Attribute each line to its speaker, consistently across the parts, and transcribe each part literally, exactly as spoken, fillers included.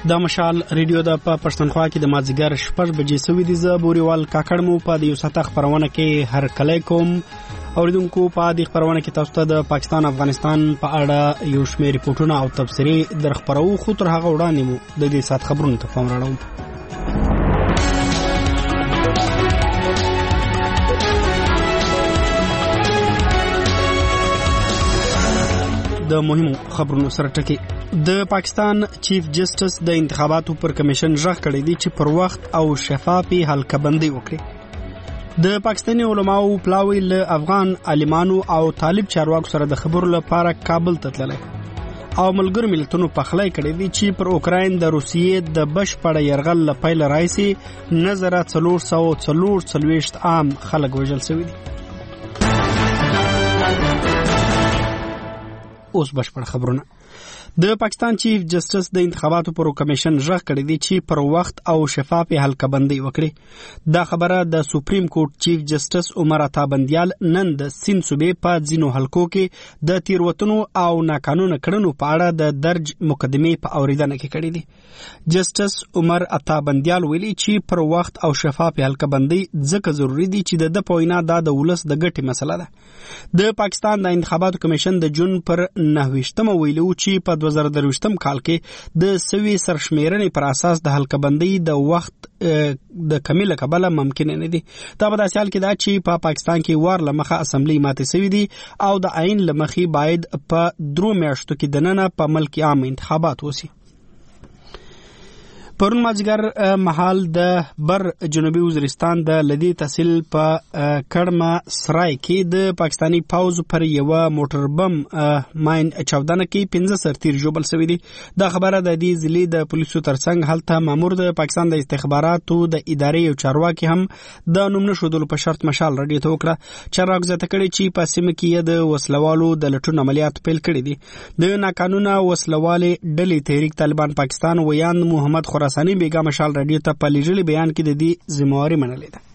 Speaker 1: د مشال ریډیو د په پښتونخوا کې د مازیګر شپږ بجې سوي دي. زه بوريوال کاکړ مو په دې ساته خبرونه کې هر کله کوم اوریدونکو. په دې خبرونه کې تاسو ته د پاکستان افغانستان په اړه یو شمېر ریپورتونه او تبصرې در خبرو، خو تر هغه وړاندې مو د دې سات خبرونو ته پام راوړم. د مهمو خبرونو سره ټکی. د پاکستان چیف جسټس د انتخاباتو پر کمیشن ژغ کړی دی چې پر وخت او شفافي حلقه‌بندي وکړي. د پاکستاني علماو پلاوی له افغان عالمانو او طالب چارواکو سره د خبرو لپاره کابل ته تللی او ملګرو ملتونو پخلی کړی دی چې پر اوکراین د روسیې د بشپړ یرغل له پیله راهیسې نظره څلور سوه څلور څلوېښت عام خلک وژل شوي دي. اوس بشپړ خبرونه. د پاکستان چیف جسټس د انتخاباتو پر کمیشن ژغ کړی دی چې پر وخت او شفافي حلقه‌بندي وکړي. دا خبره د سپریم کورټ چیف جسټس عمر عطا بندیال نن د سیند صوبې په ځینو حلقو کې د تیروتنو او ناقانونه کړنو په اړه د درج مقدمې په اوریدنه کې کړی دی. جسټس عمر عطا بندیال ویلي چې پر وخت او شفافي حلقه‌بندي ځکه ضروری دی چې د په وینا دا د ولس د ګټې مسله ده. د پاکستان د انتخاباتو کمیشن د جون پر نهه ویشتمه ویلو چې په دوه زره درویشتم کال کې د سوي سرشمیرنې پر اساس د حلقه‌بندي د وخت د کمی له کبله ممکن نه دي. دا په داسې حال کې دا چې په پاکستان کې وار له مخه اسمبلی ماتې سوي دي او د عین له مخې باید په درو میاشتو کې دننه په ملک عام انتخابات وسی. پرون مازیګر محل د بر جنوبي وزیرستان د لدی تحصیل په کړمه سرای کې د پاکستانی پاوز پر یو موټر بم ماین چاودنه کې پنځه سرتیر جوړل شوی دی. دا خبره د دې ضلع د پولیسو ترڅنګ هلته مامور د پاکستان د استخباراتو د ادارې او چارواکي هم د نوم نشودلو په شرط مشال رادیو ته وکړه. چارواکو زیاته کړي چې په سیمه کې د وسلوالو د لټون عملیات پیل کړي دي. د ناقانونه وسلوالې ډلې تحریک طالبان پاکستان ویان محمد خراسانی بیگا مشال رادیو ته په لیږلي بیان کې د دې ذمہواري منلې ده.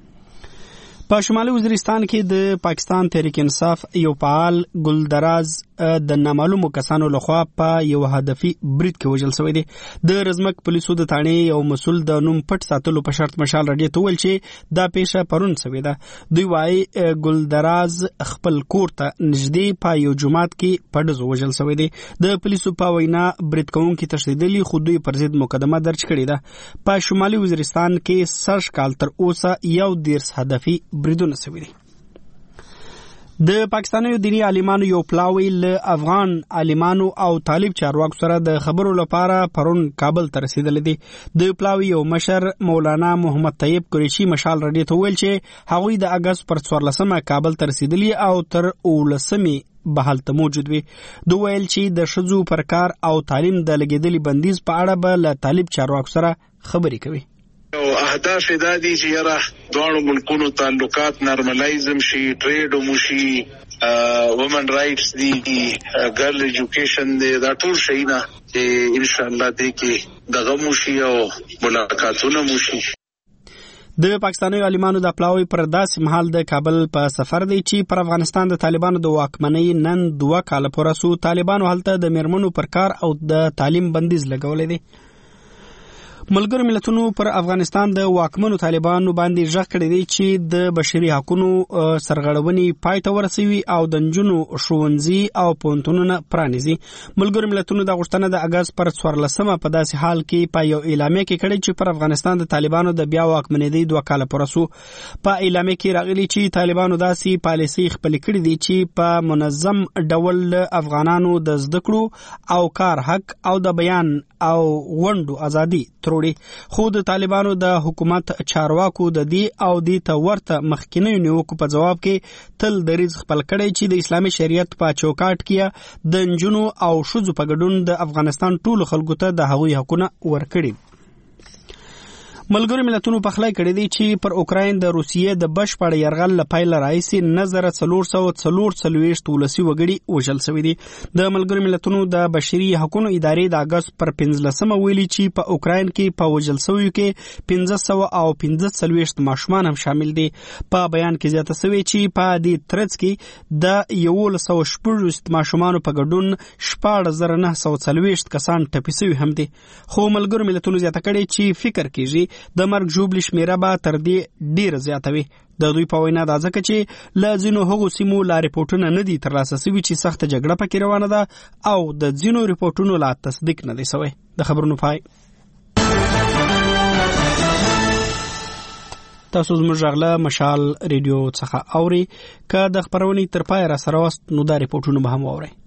Speaker 1: په شمالي وزیرستان کې د پاکستان تحریک انصاف یو فعال ګلدراز د نامعلومو کسانو لخوا په یو هدفي برید کې وژل شوی دی. د رزمک پولیسو د تانې یو مسول د نوم پټ ساتلو په شرط مشال رادیو ته ویل چې دا پیښه پرون شوې ده. دوی وايي ګلدراز خپل کور ته نږدې په یو جومات کې په ډزو وژل شوی دی. د پولیسو په وینا برید کوونکي تښتېدلي خو دوی پر ضد مقدمه درج کړې ده. په شمالي وزیرستان کې سږ کال تر اوسه یو دیرس هدفي بریدونه شوي دي. د پاکستاني دیني عالمانو یو پلاوی له افغان عالمانو او طالب چارواکو سره د خبرو لپاره پرون کابل ته رسیدلی دی. د پلاوی یو مشر مولانا محمد طیب قریشي مشال رادیو ته ویل چې هغوی د اګست پر څوارلسمه کابل ته رسیدلی او تر اوولسمې به هلته موجود وي. دوی ویل چې د ښځو پر کار او تعلیم د لګېدلي بندیز په اړه به له طالب چارواکو سره خبرې کوي.
Speaker 2: او اهداف دا دي چې یاره دواړو ملکونو تعلقات نارملایزم شي، ټریډ وموشي، وومن رائټس دي، ګرل ایجوکیشن دی، دا ټول شیونه چې ان شاء الله دې کې دغه موشي او ملاقاتونه موشي.
Speaker 1: د پاکستاني عالمانو د پلاوی پر داسې مهال د کابل په سفر دی چې پر افغانستان د طالبانو د واکمنۍ نن دوه کاله پوره سو. طالبانو هلته د میرمنو پر کار او د تعلیم بندیز لګولی دی. ملګرو ملتونو پر افغانستان د واکمنو طالبانو باندې ژغ کړی دی چې د بشري حقوقو سرغړونې پای ته ورسوي او د نجونو ښوونځي او پوهنتونونه پرانیزي. ملګرو ملتونو د غوښتنه د اګست پر څوارلسمه په داسې حال کې په یو اعلامیه کې کړی چې پر افغانستان د طالبانو د بیا واکمنېدۍ دوه کاله پوره سو. په اعلامیه کې راغلي چې طالبانو داسې پالیسۍ خپلې کړې دي چې په منظم ډول افغانانو د زده کړو او کار حق او د بیان او غونډو ازادي تروړي. خو د طالبانو د حکومت چارواکو د دې او دې ته ورته مخکینیو نیوکو په جواب کې تل دریځ خپل کړی چې د اسلامي شریعت په چوکاټ کې د نجونو او ښځو په ګډون د افغانستان ټولو خلکو ته د هغوی حقونه ورکړي. ملګرو ملتونو په خلای کړی دی چې پر اوکراین د روسیې د بشپړ یرغل لپاره راځي نظر څلور سوه څلور څلوېښت ولسي وګړي وژل شوي دي. د ملګرو ملتونو د بشري حقوقو ادارې د اگست پر پنځلسمه ویلي چې په اوکراین کې په وژل شویو کې پنځه سوه او پنځه څلوېښت ماشومان هم شامل دي. په بیان کې زیاته شوی چې په دې ترڅ کې د یولس سوه شپږ ماشومانو په ګډون شپاړس زره نه سوه څلوېښت کسان ټپي شوي هم دي. خو ملګرو ملتونو زیاته کړې چې فکر کېږي د مرګ ژوبلې شمېره به تر دې ډېره زیاته وي. د دوی په وینا دا ځکه چې له ځینو هغو سیمو لا ریپورټونه نه دي ترلاسه شوي چې سخته جګړه پکې روانه ده او د ځینو ریپورټونو لا تصدیق نه دی شوی. د خبرونو پای. تاسو زموږ غږ مشال ریډیو څخه اوري. که د خبرونې تر پای را سره واست نو دا ریپورټونه به هم واورئ.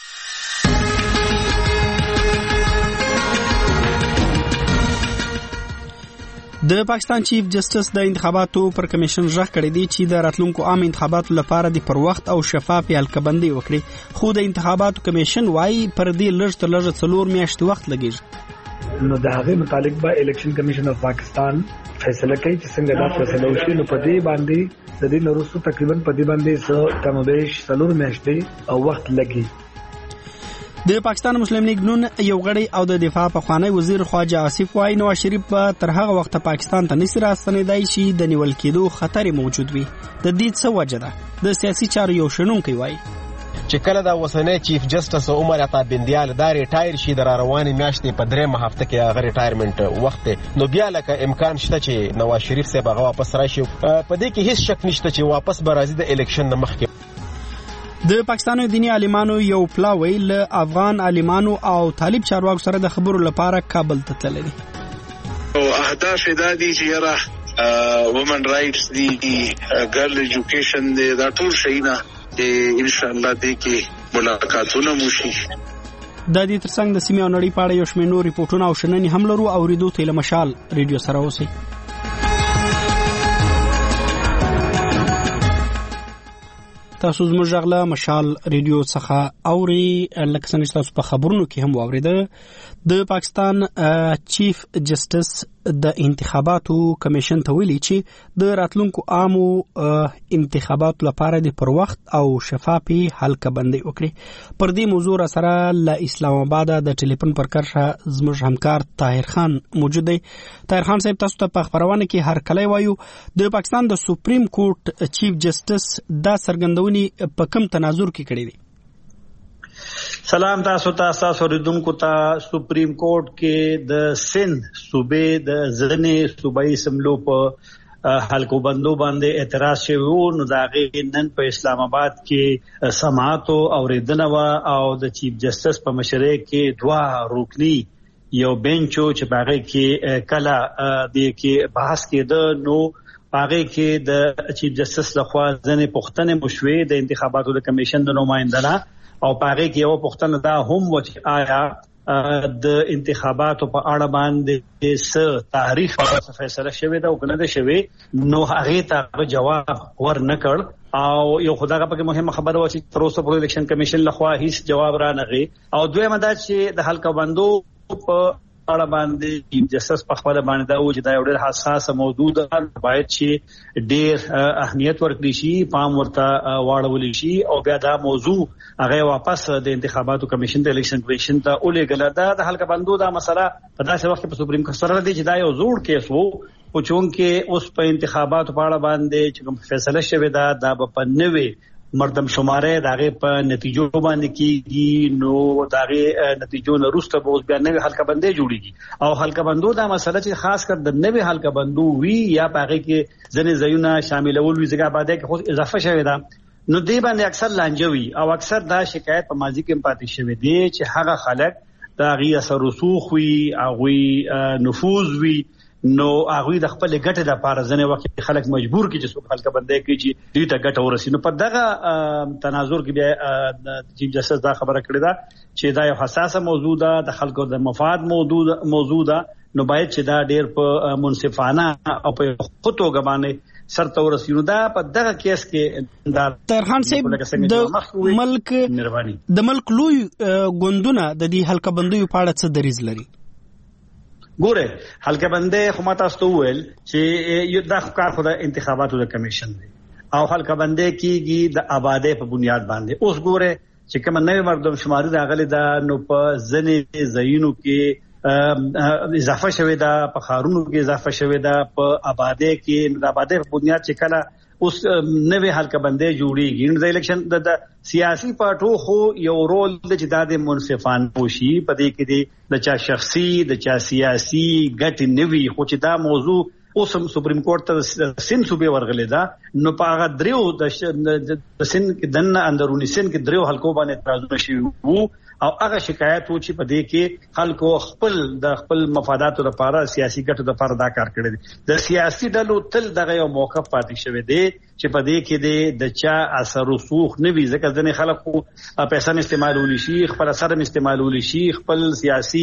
Speaker 1: د پاکستان چیف جسټس د انتخاباتو پر کمیشن ژغ کړی دی چې د راتلونکو عام انتخاباتو لپاره د پر وخت او شفاف حلقه‌بندي وکړي. خو د انتخاباتو کمیشن وايي پر دې لږ تر لږه څلور میاشتې وخت لګیږي.
Speaker 3: نو د هغه متعلق به الیکشن کمیشن اف پاکستان فیصله کوي چې څنګه دا فیصله وشي. نو په دې باندې د دې نورستو تقریبا په دې باندې څو کمبېش څلور میاشتې او وخت لګي.
Speaker 1: د پاکستان مسلم لیگ نون یو غړی او د دفاع په خوانی وزیر خواجه آصف وايي نواز شریف به تر هغه وخت پاکستان ته نشي راستنیدای شي د نیول کېدو خطر موجود وي. د دې څه وجه ده؟ د سیاسي چارو یو شنونکی وايي
Speaker 4: چې کله دا وسنۍ چیف جسټس عمر عطا بندیال دا ریټایر شي د رواني میاشتې په درېمه هفته کې هغه ریټایرمنټ وخت نو بیا لکه امکان شته چې نواز شریف صاحب هغه واپس راشي. په دې کې هیڅ شک نشته چې واپس به راځي د الیکشن نه مخکې.
Speaker 1: د پاکستان دینی عالمانو یو پلاوی له افغان عالمانو او طالب چارواکو سره د خبرو لپاره کابل ته تللی دي.
Speaker 2: او اهداف دا دي چې یاره وومن رائټس دي ګرل ایجوکیشن دي دا ټول شیونه ان شاء الله دې کې ملاقاتونه وشي.
Speaker 1: د دې ترڅنګ د سیمې او نړۍ په اړه یو شمېر نور ریپورټونه او شننې هم لرو. اورېدو ته له مشال ریډیو سره اوسئ. تاسو زموږ غږ له مشال ریډیو څخه اوري. لکه څنګه چې تاسو په خبرونو کې هم واورېده د پاکستان چیف جسټس د انتخاباتو کمیشن ته ویلي چې د راتلونکو عامو انتخاباتو لپاره د پر وخت او شفافي حلقه‌بندي وکړي. پر دې موضوع را سره له اسلام آباد د ټلیفون پر کرښه زموږ همکار طاهر خان موجود دی. طاهر خان صاحب تاسو ته په خبرونه کې هر کله وایو د پاکستان د سپریم کورټ چیف جسټس دا څرګندونې په کوم تناظر کې کړې دي؟
Speaker 5: سلام تاسو ته تاسو ریدونکو ته. سپریم کورټ کې د سند صوبې د ځنې صوبایي اسمبلو په حلقو بندو باندې اعتراض شوی نو دا غي نن په اسلام آباد کې سماعت او اوریدنه او د چیف جسټس په مشرۍ کې دوا رکنی یو بنچو چې باغې کې کله د کې بحث کېده نو باغې کې د چیف جسټس لخوا ځنې پوښتنې مشوي د انتخاباتو د کمیشن د نمائندانه او پاره کې یو پوښتنه دا هم و چې آیا د انتخاباتو په اړه باندې څه تاریخ په فیصله شوی دا او کنه ده شوی نو هغه ته جواب ور نه کړ او یو خدای په مهمه خبره و چې تر اوسه په الیکشن کمیشن لخوا هیڅ جواب را نه غي. او دویمه دا چې د حلقه بندو په اړه باندې چیف جسټس په خپل باندې دا و چې دا یو ډېر حساس موضوع ده باید چې ډېر اهمیت ورکړي شي پام ورته واړول شي او بیا دا موضوع هغه واپس د انتخاباتو کمیشن د الیکشن کمیشن ته ولېږل. دا د حلقه بندو دا مسله په داسې وخت کې په سپریم کورټ سره دی چې دا یو زوړ کیس وو او چونکه اوس په انتخاباتو په اړه باندې چې کوم فیصله شوی دا د په نوې مردم شماره دغه په نتیجو باندې کیږي نو دغه نتیجو نه وروسته به اوس بیا نوې حلقه بندي جوړیږي او حلقه بندو دا مسله چې خاص کر د نوې حلقه بندو وی یا پاره کې ځنې ځایونه شاملول وي ځکه بعد کې خو اضافه شوی دا نو دی باندې اکثر لانجوي او اکثر دا شکایت په ماضي کې پاتې شوی دی چې هغه خلک دا غي اثر رسوخ وي او نفوذ وي نو هغه د خپل ګټه د پاره ځنه وخت خلک مجبور کی چې څوک حلقه بندي کوي چې دوی ته ګټه ورسي. نو په دغه تناظر کې بیا چیف جسټس دا خبره کړې ده چې دا یو حساسه موضوع ده د خلکو د مفاد موضوع موضوع ده نو باید چې دا ډېر په منصفانه او په خطو غبانه سرته ورسینو. دا په دغه کیس کې دا
Speaker 1: ترخان صاحب د ملک د ملک لوی غوندونه د دې حلقه بندي په اړه څه دریز لري؟
Speaker 5: ګوره حلقه بندي خو ماته تاسو ویل چې یو د کار خو د انتخاباتو د کمیشن دی او حلقه بندي کیږي د آبادی په بنیاد باندې. اوس ګوره چې کوم نوې مردم شماري راغلي دا نو په ځنې ځایونو کې اضافه شوې ده، په خارونو کې اضافه شوې ده، په آبادی کې د آبادی په بنیاد چې کله اوس نوې حلقه بندي جوړیږي د الیکشن د سیاسي پارټو خو یو رول د چې د منصفانه وشي په دې کې د چا شخصي د چا سیاسي ګټ نوي خو چې دا موضوع اوس هم سپریم کورټ ته سین صوبې ورغلې ده نو په هغه دریو د سین کې دنه اندرونی سین کې دریو حلقو باندې اعتراضونه شوي وو او هغه شکایت و چې په دې کې خلکو خپل د خپل مفاداتو لپاره سیاسي ګټو لپاره دا کار کړی دی. د سیاسي ډلو تل دغه یو موقف پاتې شوی دی چې په دې کې د چا اثر رسوخ نه وي، ځکه ځینې خلک خو پیسې هم استعمالولی شي، خپل اثر هم استعمالولی شي، خپل سیاسي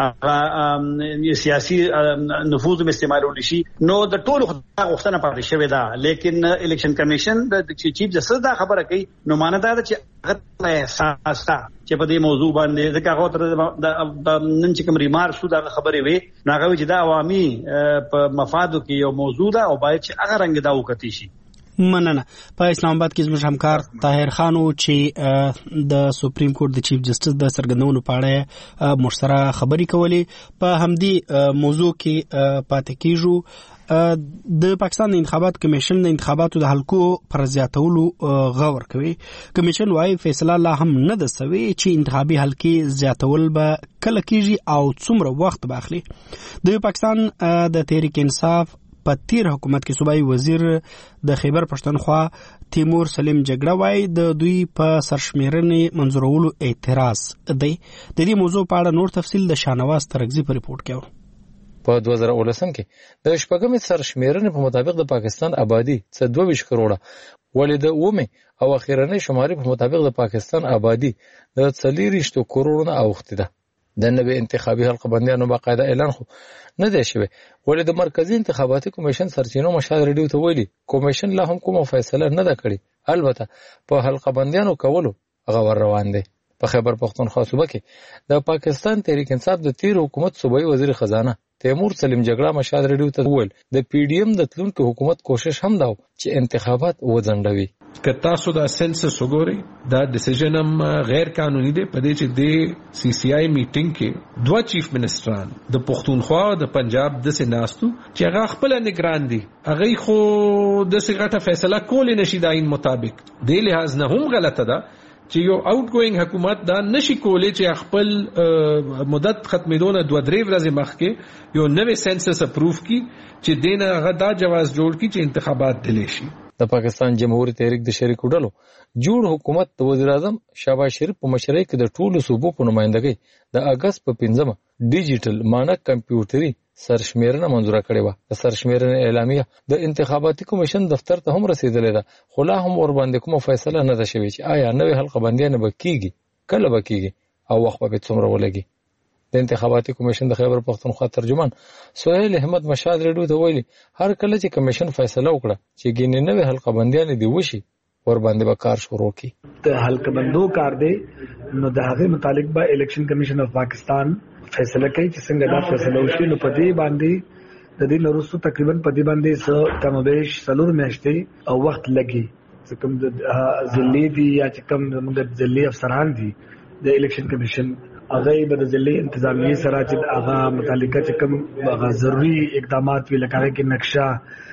Speaker 5: سیاسي نفوذ هم استعمالولی شي، نو د ټولو غوښتنه پاتې شوې ده. لیکن الیکشن کمیشن د چیف جسټس دا خبره کوي نو معنی دا ده چې هغه احساس تا چې په دې موضوع باندې ځکه هغه تر د نن چې کوم ریمار شو دا خبرې وي نو هغه چې دا عوامي په مفادو کې یو موضوع ده او باید چې هغه رنګ دا وکړي شي.
Speaker 1: مننه. په اسلام آباد کې زموږ همکار طاهر خان چې د سپریم کورټ د چیف جسټس د سرګندونو په اړه موږ سره خبرې کولې په همدې موضوع کې پاتې کیږو. د پاکستان د انتخابات کمیشن د انتخاباتو د حلقو پر زیاتولو غور کوي. کمیشن وايي فیصله لا هم نه ده سوي چې انتخابي حلقې زیاتول به کله کیږي او څومره وخت به اخلي. د پاکستان د تحریک انصاف په تیر حکومت کې صوبایي وزیر د خیبر پښتونخوا تیمور سلیم جګړه وايي د دوی په سرشمیرنې منظورولو اعتراض دی. د دې موضوع په اړه نور تفصیل د شاهنواز ترغزي په ریپورت کې و.
Speaker 6: په دوه زره ولسم کې د شپږمې سرشمیرنې په مطابق د پاکستان آبادی څه دوه ویشت کروڑه ولې د اومې او اخیرنۍ شمارې په مطابق د پاکستان آبادی د څلوېښت کروڑو نه اوښتې ده. د نوې انتخابي حلقه بندیانو باقاعده اعلان خو نه دی شوی، ولې د مرکزی انتخاباتي کمیشن سرچینو مشال ریډیو ته ویلي کمیشن لا هم کومه فیصله نه ده کړې، البته په حلقه بندیانو کولو هغه روان دی. په خیبر پښتونخوا صوبه کې د پاکستان تحریک انصاف د تیر حکومت صوبایي وزیر خزانه تیمور سلیم جګړه مشال ریډیو ته ویل د پی ډی ایم د تلونکو حکومت کوشش هم دا چې انتخابات وځنډوي.
Speaker 7: که تاسو دا سنسس وګورئ دا ډیسیژن هم غیر قانوني دی. په دې چې د سی سی آی میټینګ کې دوه چیف منسټران د پښتونخوا او د پنجاب د سناستو چې هغه خپل نگران دي هغه خو د سیغه فیصله کول نشي د عین مطابق. د لحاظ نه هم غلطه ده چې یو آوټ ګوینګ حکومت دا نشي کولی چې خپل مدت ختمېدو نه دوه درې ورځې مخکې یو نوې سنسس اپروف کی چې دینه هغه دا جواز جوړ کی چې انتخابات دلی شي.
Speaker 6: د پاکستان جمهوریت تحریک د شریکو ډلو جوړ حکومت د وزیر اعظم شهباز شریف په مشرۍ کې د ټولو صوبو په نمائندګۍ د اگست په پنځمه ډیجیټل مانک کمپیوټري سرشمیرنه منظوره کړې وه. د سرشمیرنې اعلامیه د انتخاباتي کمیشن دفتر ته هم رسیدلې ده، خو لا هم ورباندې کومه فیصله نه ده شوې چې آیا نوې حلقه بندیانې به کیږي، کله به کیږي او وخت به څومره ولګي. د انتخاباتي کمیشن د خیبر پښتونخوا ترجمان سهیل احمد مشال ریډیو ته ویلي هر کله چې کمیشن فیصله وکړه چې ګینې نوې حلقه بندیانې دي وشي ور باندې به کار شروع کی.
Speaker 3: د حلقه بندو کار دی نو د هغه متعلق به الیکشن کمیشن اف پاکستان فیصله کوي چې څنګه دا فیصله وشي. نو په دې باندې د دې نورستو تقریبا په دې باندې څو کمبيش سلور میاشتې او وخت لګي چې کوم د ځلې دي یا چې کوم موږ ځلې افسران دي د الیکشن کمیشن هغه به د ځلې انتظامیه سره چې هغه متعلقه چې کوم هغه ضروري اقدامات وی لکه کې نقشه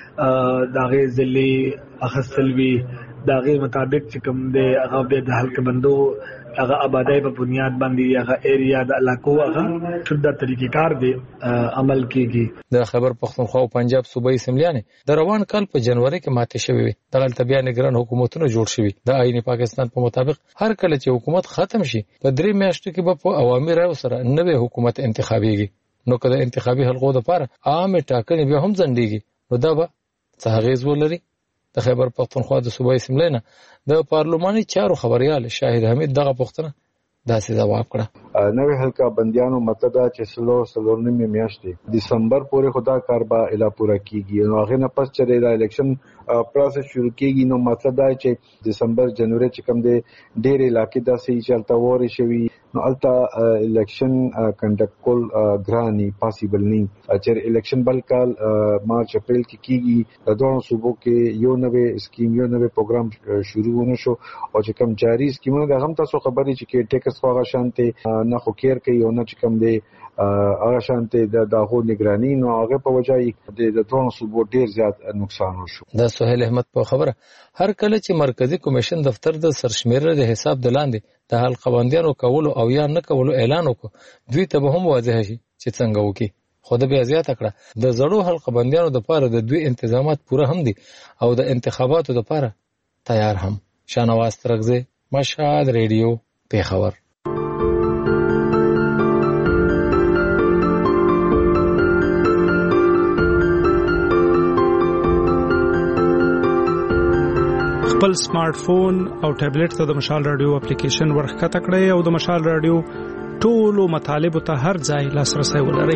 Speaker 3: داغه ځلې اخستل وی داغه مطابق چې کوم د هغه د حلقه بندو هغه آبادی په بنیاد باندې هغه ایریا د علاقو هغه شدت طریقې کار دی عمل کیږي.
Speaker 6: د خیبر پښتونخوا او پنجاب صوبایي اسمبلیانې د روان کال په جنوري کې ماته شوې وي. دغه بیا نگران حکومتونه جوړ شوي. د آئین پاکستان په مطابق هر کله چې حکومت ختم شي په درې میاشتو کې به په عوامي رایو سره نوې حکومت انتخابیږي. نو کله انتخابي حلقو لپاره عامه ټاکنې بیا هم ځنډیږي نو دا به څه اغېز ولري. د خیبر پښتونخوا د صوبایي اسمبلی نه د پارلماني چارو خبريال شاهد حمید دغه پوښتنه داسې جواب کړه.
Speaker 8: نوې حلقه بندیانو مطلب دا چې سلو سلور نیمه میاشتې دسمبر پورې خدا کار به اله پورا کیږي. نو هغه نه پس چې د الیکشن پروسس شروع کیږي نو مطلب دا چې دسمبر جنوري چې کوم د ډېر علاقې داسې چلتا ووري شوی نو الته الیکشن کنډکټ کول ګراني پاسیبل نه چې الیکشن بل کال مارچ اپریل کې کیږي د دوه صوبو کې یو نوې سکیم یو نوې پروګرام شروع ونه شو او چې کوم جاری سکیمونه د هم تاسو خبرې چې کې ټیکس خو غشانته نه خو کیر کوي او نه چې کوم دی هغه شانته د داغو نگرانی نو هغه په وجه د دوه صوبو ډیر زیات نقصان وشو.
Speaker 6: د سہیل احمد په خبره هر کله چې مرکزی کمیشن دفتر د سرشمیره د حساب د لاندې د حلقه بندیانو کولو او یا نه کولو اعلان وکړ دوی ته به هم واضح شي چې څنګه وکړي. خو د بیا زیاته کړه د زړو حلقه بندیانو لپاره د دوی انتظامات پوره هم دي او د انتخاباتو لپاره تیار هم. شانواز ترغزه مشهد ریډیو پیښور.
Speaker 9: خپل سمارټ فون او ټابلیټ ته د مشال رادیو اپلیکیشن ورخکته کړئ او د مشال رادیو ټولو مطالبو ته هر ځای لاسرسي ولرئ.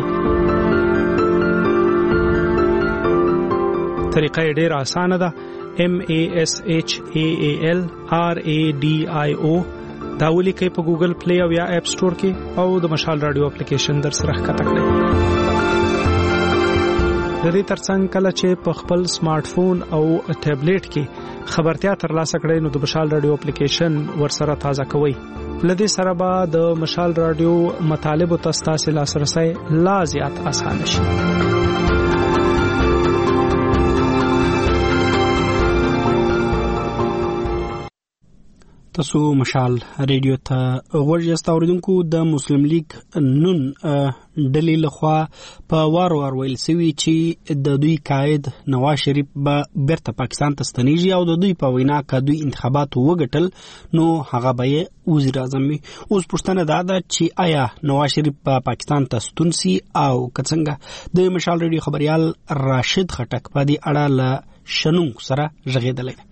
Speaker 9: طریقه یې ډېره اسانه ده. M A S H A A L R A D I O دا ولیکئ په ګوګل پلی او یا اپ سٹور کې او د مشال رادیو اپلیکیشن در سره ښکته کړئ. د دې ترڅنګ کله چې په خپل سمارټ فون او ټابلیټ کې خبرتیا ترلاسه کړئ نو د مشال رادیو اپلیکیشن ورسره تازه کوئ. لدې سره به د مشال رادیو مطالبو ته ستاسو لاسرسي لا زیات اسانه شي. تاسو مشال ریډیو ته ورجست اوریدونکو د مسلم لیگ نون ډلې لخوا په وار وار ویل سوي چې د دوی قائد نواز شریف به بیرته پاکستان ته ستنیږي او د دوی په وینا کې دوی انتخابات وګټل نو هغه به وزیر اعظم وي. اوس پوښتنه دا ده چې آیا نواز شریف په پاکستان ته ستون سي او څنګه. د مشال ریډیو خبريال راشد خټک په دې اړه له شنونکو سره ژغېدلی.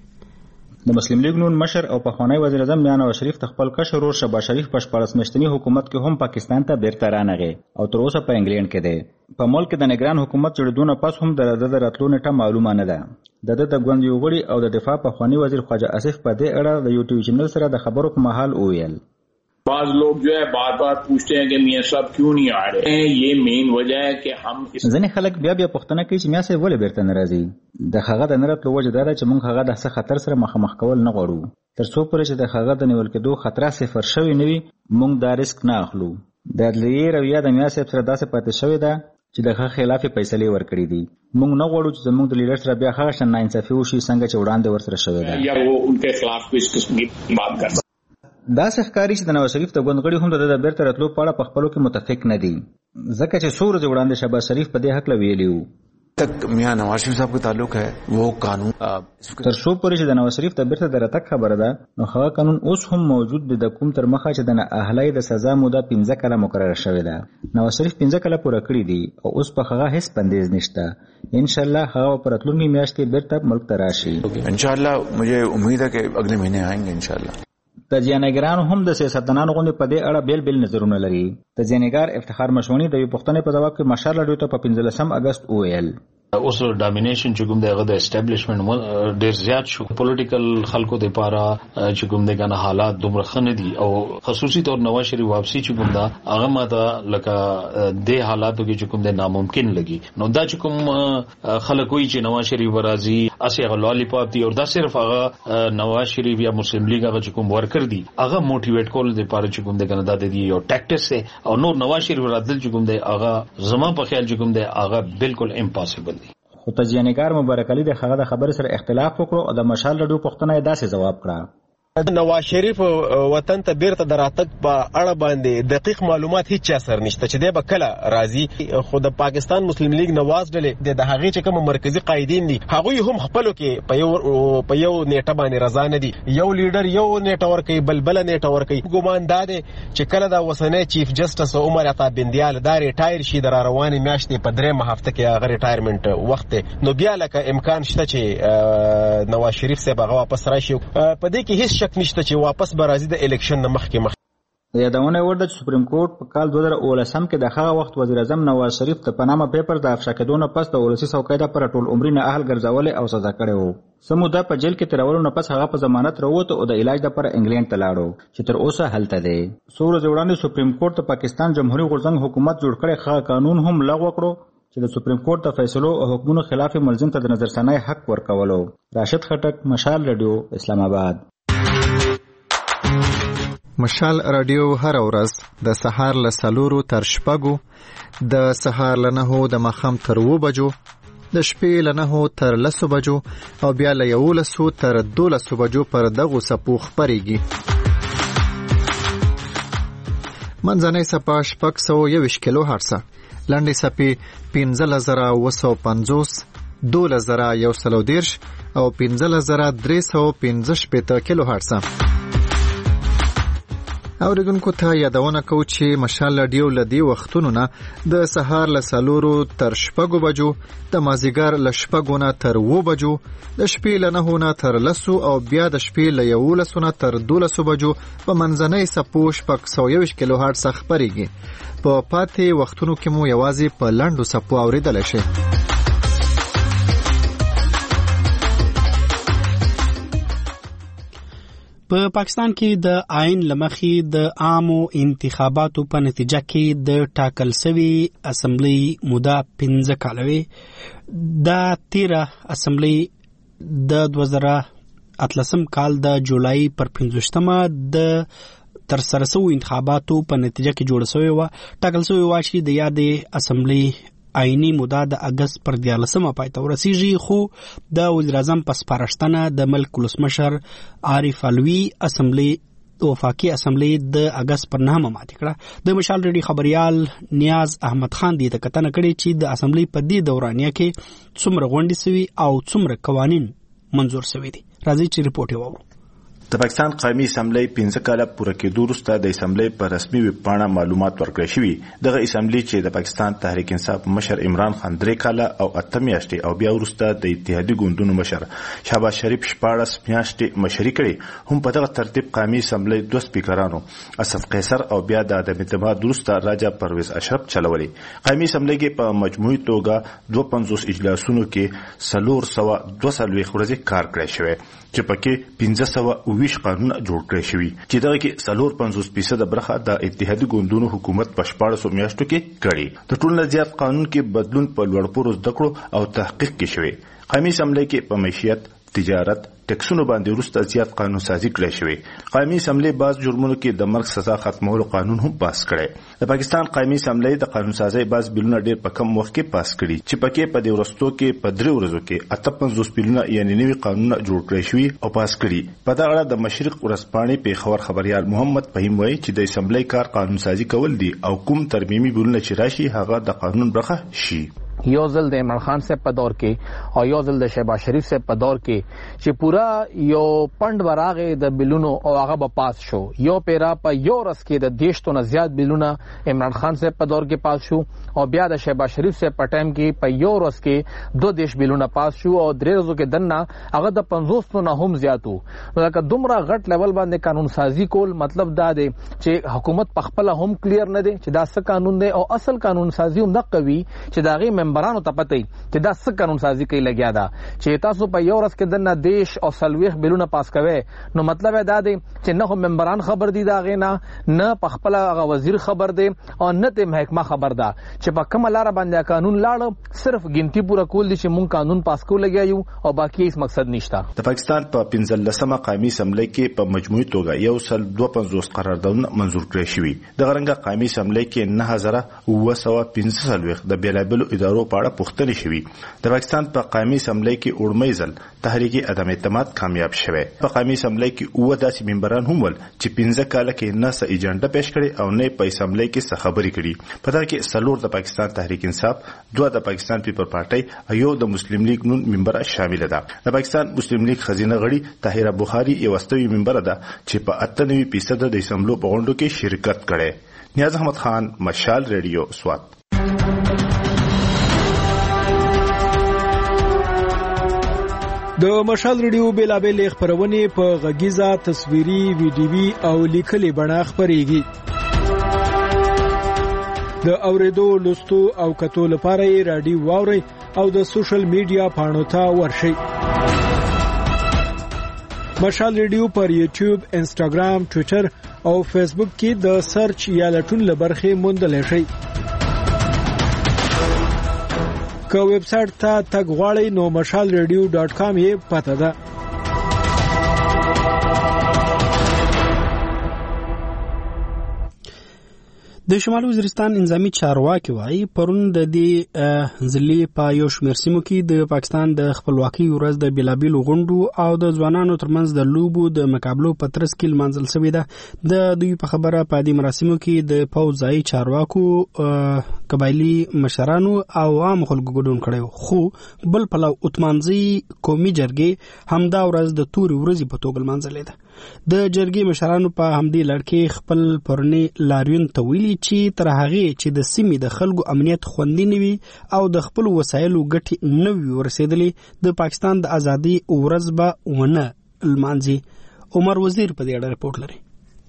Speaker 10: د مسلم لیگ نون مشر او پخوانی وزیر اعظم میاں نواز شریف د خپل کشر ورور شهباز شریف په شپاړس میاشتني حکومت کې هم پاکستان ته بیرته رانغی او تر اوسه په انګلند کې دی. په ملک د نگران حکومت جوړېدونه پس هم د د راتلو نیټه معلومه نه ده. د د ګوند یو غړي او د دفاع پخوانی وزیر خواجه اسف په دې اړه د یوټیوب چینل سره د خبرو په محل وویل.
Speaker 11: بعض लोग जो है बार बार पूछते हैं कि मियां साहब क्यों नहीं आ रहे हैं. ये मेन वजह है कि हम
Speaker 10: ځنې خلک بیا بیا پوښتنه کوي چې میاں صاحب ولې بیرته نه راځي. د هغه د نه راتلو وجه دا ده چې موږ هغه د څه خطر سره مخامخ کول نه غواړو. تر څو پورې چې د هغه د نیول کېدو خطر صفر شوی نه وي موږ دا ریسک نه اخلو. د عدلیې رویه د میاں صاحب سره داسې پاتې شوې ده چې د هغه خلاف فیصلې ورکړي دي. موږ نه غواړو چې زموږ د لیډر سره بیا هغه شان ناانصافي وشي څنګه چې وړاندې ورسره شوې ده.
Speaker 11: یا وہ ان کے خلاف کوئی قسم کی بات کر
Speaker 10: دا ښکاري چې د نواز شریف د ګوند غړي هم د بیرته راتلو په اړه په خپلو کې متفق نه دي ځکه چې څو ورځې وړاندې شهباز شریف په دې هکله ویلي وو.
Speaker 12: تک میاں نواز شریف صاحب کا تعلق ہے وہ قانون
Speaker 10: تر څو پورې چې د نواز شریف ته بیرته د راتګ خبره ده نو هغه قانون اوس هم موجود دی. د کوم تر مخه چې د نااهلۍ د سزا موده پنځه کاله مقرره شوې ده. نواز شریف پنځه کاله پوره کړي دي او اوس په هغه هیڅ بندیز نشته. ان شاء الله هغه په راتلونکي میاشت کې بیرته ملک ته راشي.
Speaker 12: ان شاء الله مجھے امید ہے کہ اگلے مہینے آئیں گے ان شاء الله.
Speaker 10: تجزیه‌نګاران هم د سیاستدانانو غوندې په دې اړه بیل بیل نظرونه لري. تجزیه‌نګار افتخار مشونی د یو پوښتنې په ځواب کې مشال رادیو ته په پنځلسم اگست وویل
Speaker 13: اوس ډامینیشن چې کوم دغه د اسټابلیشمنت ډیر زیات شو. پولیټیکل خلکو د پاره چې کوم دغه حالات دومره خنه دي او خصوصي تور نواز شریف واپسی چې کوم دا هغه ماته لکه د حالاتو کې چې کوم د ناممکن لګي. نو دا چې کوم خلک وایي چې نواز شریف راځي اسی هغه لالیپاپ دی او دا صرف هغه نواز شریف یا مسلم لیگ هغه چې کوم ورکر دي هغه موټیویټ کول د پاره چې کوم دغه د دې یو ټاکټکس او نور نواز شریف راتل چې کوم د هغه زما په خیال چې کوم د هغه بالکل امپاسبل.
Speaker 10: خو تجزیه‌نګار مبارک علي د هغه د خبرې سره اختلاف وکړو او د مشال رادیو پوښتنه یې داسې ځواب کړه.
Speaker 4: نواز شریف وطن ته بیرته د راتګ په اړه باندې دقیق معلومات هیڅ چا سره نشته چې دی به کله راځي. خو د پاکستان مسلم لیگ نواز ډلې د هغې چې کوم مرکزی قائدین دي هغوی هم خپلو کې په یو په یو نیټه باندې رضا نه دي. یو لیډر یو نیټه ورکوي بل بله نیټه ورکوي. ګمان دا دی چې کله د اوسنی چیف جسټس عمر عطا بندیال دا ریټایر شي د را روانې میاشتې په درېیمه هفته کې هغه ریټایرمنټ وخت دی نو بیا لکه امکان شته چې نواز شریف صاحب هغه واپس راشي. په دې کې هیڅ شک نشته چې واپس به راځي د الیکشن نه مخکې مخکې.
Speaker 10: د یادونه وړ ده چې سپریم کورټ په کال دوه زره اوولسم کې د هغه وخت وزیر اعظم نواز شریف ته پنامه پیپر د افشا کېدو نه پس د ولسي څوکۍ دپاره ټول عمري نااهل ګرځولی او سزا کړی و. سمودا په جیل کې تیرولو نه پس هغه په ضمانت راووت او د علاج لپاره انګلند ته لاړو چې تر اوسه هلته دی. څو ورځې وړاندې سپریم کورټ د پاکستان جمهوریت غورځنګ حکومت جوړ کړی هغه قانون هم لغوه کړو چې د سپریم کورټ د فیصلو او حکمونو خلاف ملزم ته د نظرثانی حق ورکولو. راشد خټک، مشال رادیو، اسلام آباد.
Speaker 14: مشال رادیو هر ورځ د سهار له څلورو تر شپږو، د سهار له نهو د ماښام تر اووه بجو، د شپې له نهو تر لسو بجو او بیا له یولسو تر دولسو بجو پر دغو څپو خپرېږي. منځنۍ څپه شپږ سوه یوویشت کیلو هرڅه، لنډې څپې پنځلس زره اووه سوه پنځوس، دولس زره یو سل او دېرش او پنځلس زره درې سوه پنځه شپېته کیلو هرڅه. اوریدونکو ته یادونه کوو چې مشال رادیو له دې وختونو نه د سهار له څلورو تر شپږو بجو، د مازدیګر له شپږو نه تر اووه بجو، د شپې له نهو نه تر لسو او بیا د شپې له یولسو نه تر دولسو بجو په منځنۍ څپو شپږ سوه یوویشت کیلو هرڅه خپرېږي. په پاتې وختونو کې مو یوازې په لنډو څپو اورېدلی شئ.
Speaker 1: په پاکستان کې د آئین لمخې د عامو انتخاباتو په نتیجه کې د ټاکل سوي اسمبلی موده پنځه کاله وي. دا تیره اسمبلی د دوه زره اتلسم کال د جولای پر پنځوشتمه د تر سره سوي انتخاباتو په نتیجه کې جوړه سوې وه. ټاکل سوې وه چې د یادې اسمبلی آئینی موده د اګست پر دیارلسمه پای ته ورسیږي، خو د وزیر اعظم په سپارښتنه د ملک ولسمشر عارف علوي اسمبلی وفاقي اسمبلی د اګست پر نهمه ماتې کړه. د مشال ریډي خبريال نیاز احمد خان دې ته کتنه کړې چې د اسمبلی په دې دورانیه کې څومره غونډې سوي او څومره قوانین منظور سوي دي. راځي چې ریپورت یې واورو.
Speaker 15: د پاکستان قومي اسمبلی پنځه کاله پوره کېدو وروسته د اسمبلی په رسمي ویب پاڼه معلومات ورکړل شوي. دغه اسمبلی چې د پاکستان تحریک انصاف مشر عمران خان درې کاله او اته میاشتې او بیا وروسته د اتحادي ګوندونو مشر شهباز شریف شپاړس میاشتې مشري کړې، هم په دغه ترتیب قومي اسمبلی دوه سپیکرانو اسف قیصر او بیا د عدم اعتماد وروسته راجا پرویز اشرف چلولې. قومي اسمبلی کې په مجموعي توګه دوه پنځوس اجلاسونو کې څلور سوه دوه څلوېښت ورځې کار کړی شوی چې پکې پنځه سوه اوویشت قانونه جوړ کړی شوي، چې دغه کې څلور پنځوس فیصده برخه د اتحادي ګوندونو حکومت په شپاړسو میاشتو کې کړې. د ټولو نه زیات قانون کې بدلون په لوړ پوړو زده کړو او تحقیق کې شوی. قومي اسمبلی کې په معیشت، تجارت، ټیکسونو باندې وروسته زیات قانون سازي کړی شوی. قومي اسمبلی بعض جرمونو کې د مرګ سزا ختمولو قانون هم پاس کړی. د پاکستان قومي اسمبلی د قانون سازي بعض بیلونه ډېر په کم وخت کې پاس کړي، چې پکې په دې ورستو کې په درې ورځو کې اته پنځوس بیلونه یعنی نوي قانونونه جوړ کړی شوي او پاس کړي. په دغه اړه د مشرق ورځپاڼې پیښور خبريال محمد فهیم وایي چې د اسمبلی کار قانون سازي کول دي او کوم ترمیمي بیلونه چې راشي هغه د قانون برخه شي.
Speaker 16: یو ځل د عمران خان صاحب په دور کې او یو ځل د شهباز شریف صاحب په دور کې چې پورا یو پند براغه د بلونو او هغه به پاس شو. یو پیرا په یو ورځ کې د دیشتو نه زیات بلونه عمران خان صاحب په دور کې پاس شو او بیا د شهباز شریف صاحب په ټایم کې په یو ورځ کې دو دیش بلونه پاس شو او درې ورځو کې دنه هغه د پنځوس نه هم زیاتو. نو دا دومره غټ لیول باندې قانون سازي کول مطلب دا دی چې حکومت په خپل هم کلیر نه دی چې دا څه قانون دی او اصل قانون سازي هم دغه وی چې دا غي ممبرانو ته پته چې دا څه قانون سازي کوي لګیا دا چې تاسو په یو ورځ کې د دیش او سلويخ بلونه پاس کوي. نو مطلب دا دی چې نه هم ممبران خبر دي دا غینا، نه په خپل هغه وزیر خبر دی او نه ته محکمه خبر ده چې په کوم لار باندې قانون لاړ، صرف ګنتی پورا کول دي چې مونږ قانون پاس کول لګیا یو او باقي هیڅ مقصد نشته.
Speaker 15: د پاکستان په پنځلسمه قومي اسمبلی کې په مجموعي توګه یو سل دوه پنځوس قراردادونه منظور کړی شوي. دغه رنګه قومي اسمبلی کې نه هزار اووه سوه پنځه څلوېښت د بیلابلو ادارو په اړه پوښتنې شوي. د پاکستان په قومي اسمبلی کې اورمۍ ځل تحریک عدم اعتماد کامیاب شوی. په قومي اسمبلی کې اووه داسې ممبران هم ول چې پنځه کاله کې نه څه ایجنډا پیش کړي او نه په اسمبلی کې څه خبرې کړي. په دغه کې څلور د پاکستان تحریک انصاف، دوه د پاکستان پیپل پارټي او یو د مسلم لیگ نون ممبر شامل ده. د پاکستان مسلم لیگ خزینه غړي طاهره بخاری یو واستوي ممبر ده چې په اته نوي فیصد د اسمبلو په غونډو کې شرکت کړي. نیاز احمد خان، مشال ریډیو، سوات.
Speaker 17: د مشال ریډیو بیلابل خبرونه په غږیزه، تصویري، ویډیوي او لیکلي بڼه خبريږي. د اوریدو، لوستو او کتو لپاره رادیو واوري او د سوشل میډیا پاڼو ته ورشئ. مشال ریډیو پر یوټیوب، انسټاګرام، ټوئیټر او فیسبوک کې د سرچ یا لټون لبرخه موندلای شئ. که ویب سټ ته تګ غواړئ نو مشال ریډیو ډاټ کام یې پته ده.
Speaker 1: د شمالي وزیرستان انضمامي چارواکي وایي پرون د دې ځلې په یو شمېر سیمو کې د پاکستان د خپلواکۍ ورځ د بېلابېلو غونډو او د ځوانانو ترمنځ د لوبو د مقابلو په ترڅ کې لمانځل شوې ده. د دوی په خبره په دې مراسمو کې د پوځ ځایي چارواکو، قبایلي مشرانو او عام خلکو ګډون کړی، خو بل پلو اتمانځي قومي جرګې همدا ورځ د تورې ورځې په توګه لمانځلې ده. د جرګې مشرانو په همدې لړ کې خپل پرونی لاریون ته ویلي چې تر هغې چې د سیمې د خلکو امنیت خوندي نه وي او د خپلو وسایلو ګټې نه وي ورسېدلې، د پاکستان د ازادۍ ورځ به ونه لمانځي. عمر وزیر په دې اړه رپورټ لري.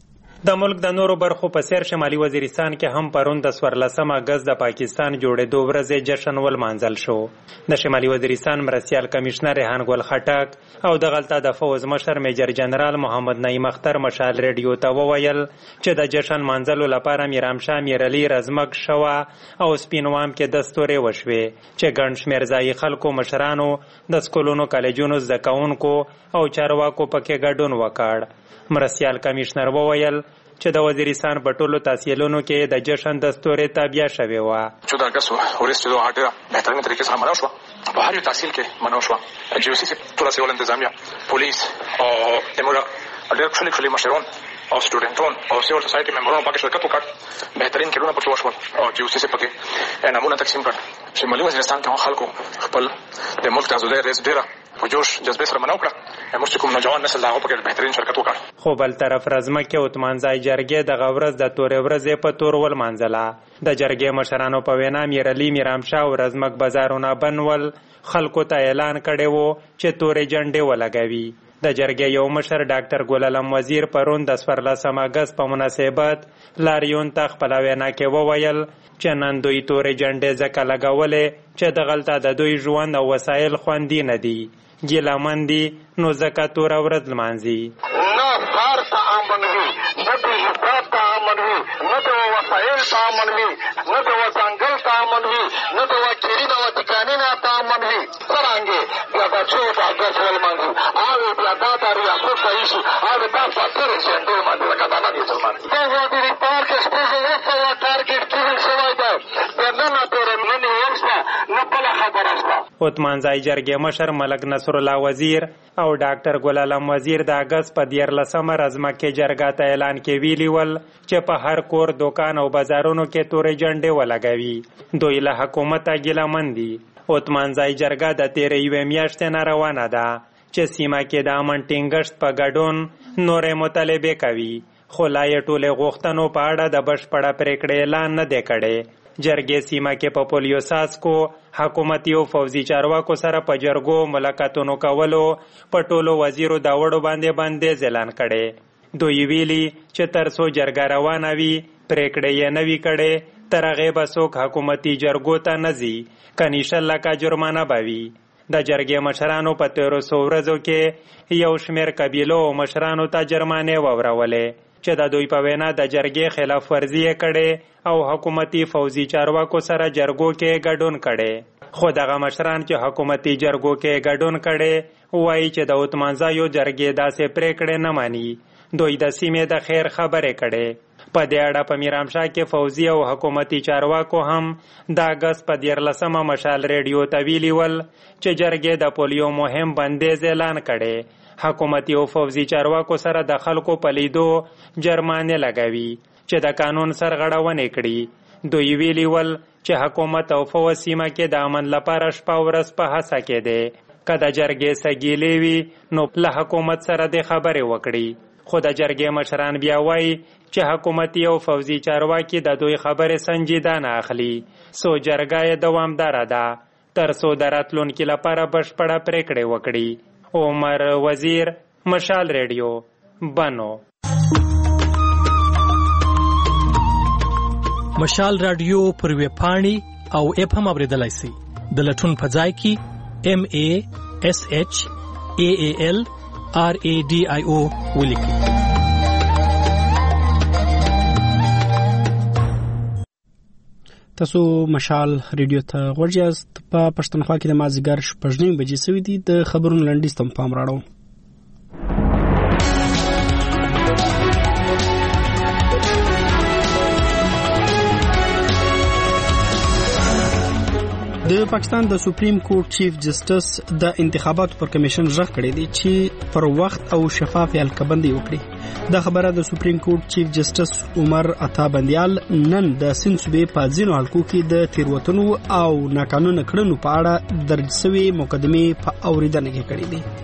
Speaker 18: د ملک د نورو برخو په سیر شمالي وزیرستان کې هم پرون د څوارلسم اګست د پاکستان جوړېدو ورځې جشن ولمانځل شو. د شمالي وزیرستان مرستیال کمشنر ریحان ګل خټک او د غلطه د فوز مشر میجر جنرال محمد نعیم اختر مشال ریډیو ته وویل چې د جشن مانځلو لپاره میرامشاه میرعلي رزمک شوه او سپینوام کې دستورې وشوې چې ګڼ شمېر ځایي خلکو، مشرانو، د سکولونو، کالجونو زده کوونکو او چارواکو پکې ګډون وکړ. مرستیال کمشنر وویل چې د وزیرستان په ټولو تحصیلونو کې د جشن دستورې تابع شوې وه.
Speaker 19: چې د اګست ورځ چې دوه ډېره بهترینه طریقې سره منو شوه، په هر یو تحصیل کې منو شوه. جی او سی ټوله سیول انتظامیه، پولیس او زموږ ډېر ښکلي ښکلي مشران او سټوډنټان او سیول سوسایټي ممبرانو پکې شرکت وکړ. بهترین کډونه پکې وشول او جی او سی پکې انعامونه تقسیم کړل. شمالي وزیرستان کې خلکو خپل د ملک د ازادۍ ورځ ډېره په جوش جذبې سره منو کړه. موږ چې کوم نوجوان نسل هغه پکې بهترین شرکت وکړ.
Speaker 18: خو بل طرف رزمکه اتمانځای جرګې د غورز د تورې ورځې په تور ولمانځله. د جرګې مشرانو په وینا میرعلي، میرامشاه او رزمک بازارونه بنول خلکو ته اعلان کړی وو چې تورې جنډې ولګوي. د جرګې یو مشر ډاکټر ګل علم وزیر پرون د څوارلسم اګست په مناسبت لاریون ته خپله وینا کې وویل چې نن دوی تورې جنډې ځکه لګولې چې د غلطه د دوی ژوند او وسایل خوندي نه دي، ګیلمن دي، نو ځکه توره ورځ لمانځي.
Speaker 20: نه ښار ته امن وي، نه د حساب ته امن وي، نه د وسایل ته امن وي، نه د وځنګل ته امن وي، نه د وکیلي د وتکانینه ته امن وي. څرنګې بیا دا څو د اګست ولمانځي او بیا دا د ریاست صحیح شي او دا په تېرې جنډې لمانځي لکه دا نه دي مسلمان. دا وزیرستان کې شپږ اوه سوه ټارګېټ کېدل شوی دی. د نن پورې نه نیول شته، نه بله خبره شته.
Speaker 18: اتمانځای جرګې مشر ملک نصرالله وزیر او ډاکټر ګل علم وزیر د اګست په دیارلسمه رزمکې جرګه ته اعلان کې ویلي ول چې په هر کور، دوکان او بازارونو کې تورې جنډې ولګوي. دوی له حکومته ګیلمن دي. اتمانځای جرګه د تېرې یوې میاشتې نه روانه ده چې سیمه کې د امن ټینګښت په ګډون نورې مطالبې کوي، خو لا یې ټولې غوښتنو په اړه د بشپړه پرېکړې اعلان نه دی کړی. جرګې سیمه کې په پولیو ساسکو، حکومتي او فوزي چارواکو سره په جرګو ملاقاتونو کولو په ټولو وزیرو د وړو باندې باندې اعلان کړی. دوی ویلي چې تر څو جرګه روانه وي پرېکړې یې نه وي کړې، تر هغې به څوک حکومتي جرګو ته نه ځي، کني شل لکه جرمانه به وي. د جرګې مشرانو په تېرو څو ورځو کې یو شمېر قبیلو او مشرانو ته جرمانې واورولې چې د دوی په وینا د جرګې خلاف ورزي یې کړې او حکومتي فوزي چارواکو سره جرګو کې ګډون کړي. خو دغه مشران چې حکومتي جرګو کې ګډون کړي وایي چې د اتمانځایو جرګې داسې پرېکړې نه ماني. دوی د سیمې د خیر خبرې کړي. په دې اړه په میرامشاه کې فوزي او حکومتي چارواکو هم د اګست په دیارلسمه مشال ریډیو ته ویلي ول چې جرګې د پولیو مهم بندیز اعلان کړي. حکومتي او فوزي چارواکو سره د خلکو په لیدو جرمانې لګوي چې د قانون سرغړونې کړي. دوی ویلي ول چې حکومت او فوز سیمه کې د امن لپاره شپه ورځ په هڅه کې دی. که د جرګې سګیلې وي نو له حکومت سره د خبرې وکړي. خو د جرګې مشران بیا وایي چې حکومتي او فوزي چارواکي د دوی خبرې سنجیده نه اخلي. سو جرګه یې دوامداره ده تر څو د راتلونکي لپاره بشپړه پرېکړې وکړي. عمر وزیر، مشال ریډیو، بنو.
Speaker 21: مشال رادیو پر ویب پاڼې او اپ هم اوریدلای شئ. د لټون په ځای کې ام ای اس ایچ ای ای ال آر ای ډي آی او ولیکئ.
Speaker 1: تاسو مشال ریډیو ته غوږ یاست. په پښتونخوا کې د مازدیګر شپږ نیمې بجې سوي دي. د خبرونو لنډیز ته پام راړو. د پاکستان د سپریم کورټ چیف جسټس د انتخاباتو پر کمیشن ژغ کړی دی چې پر وخت او شفاف حلقبندي وکړي. دا خبره د سپریم کورټ چیف جسټس عمر عطا بندیال نن د سند صوبې په ځینو حلقو کې د تیروتنو او ناقانونه کړنو په اړه درج شوی مقدمې په اوریدنه کې کړې دي.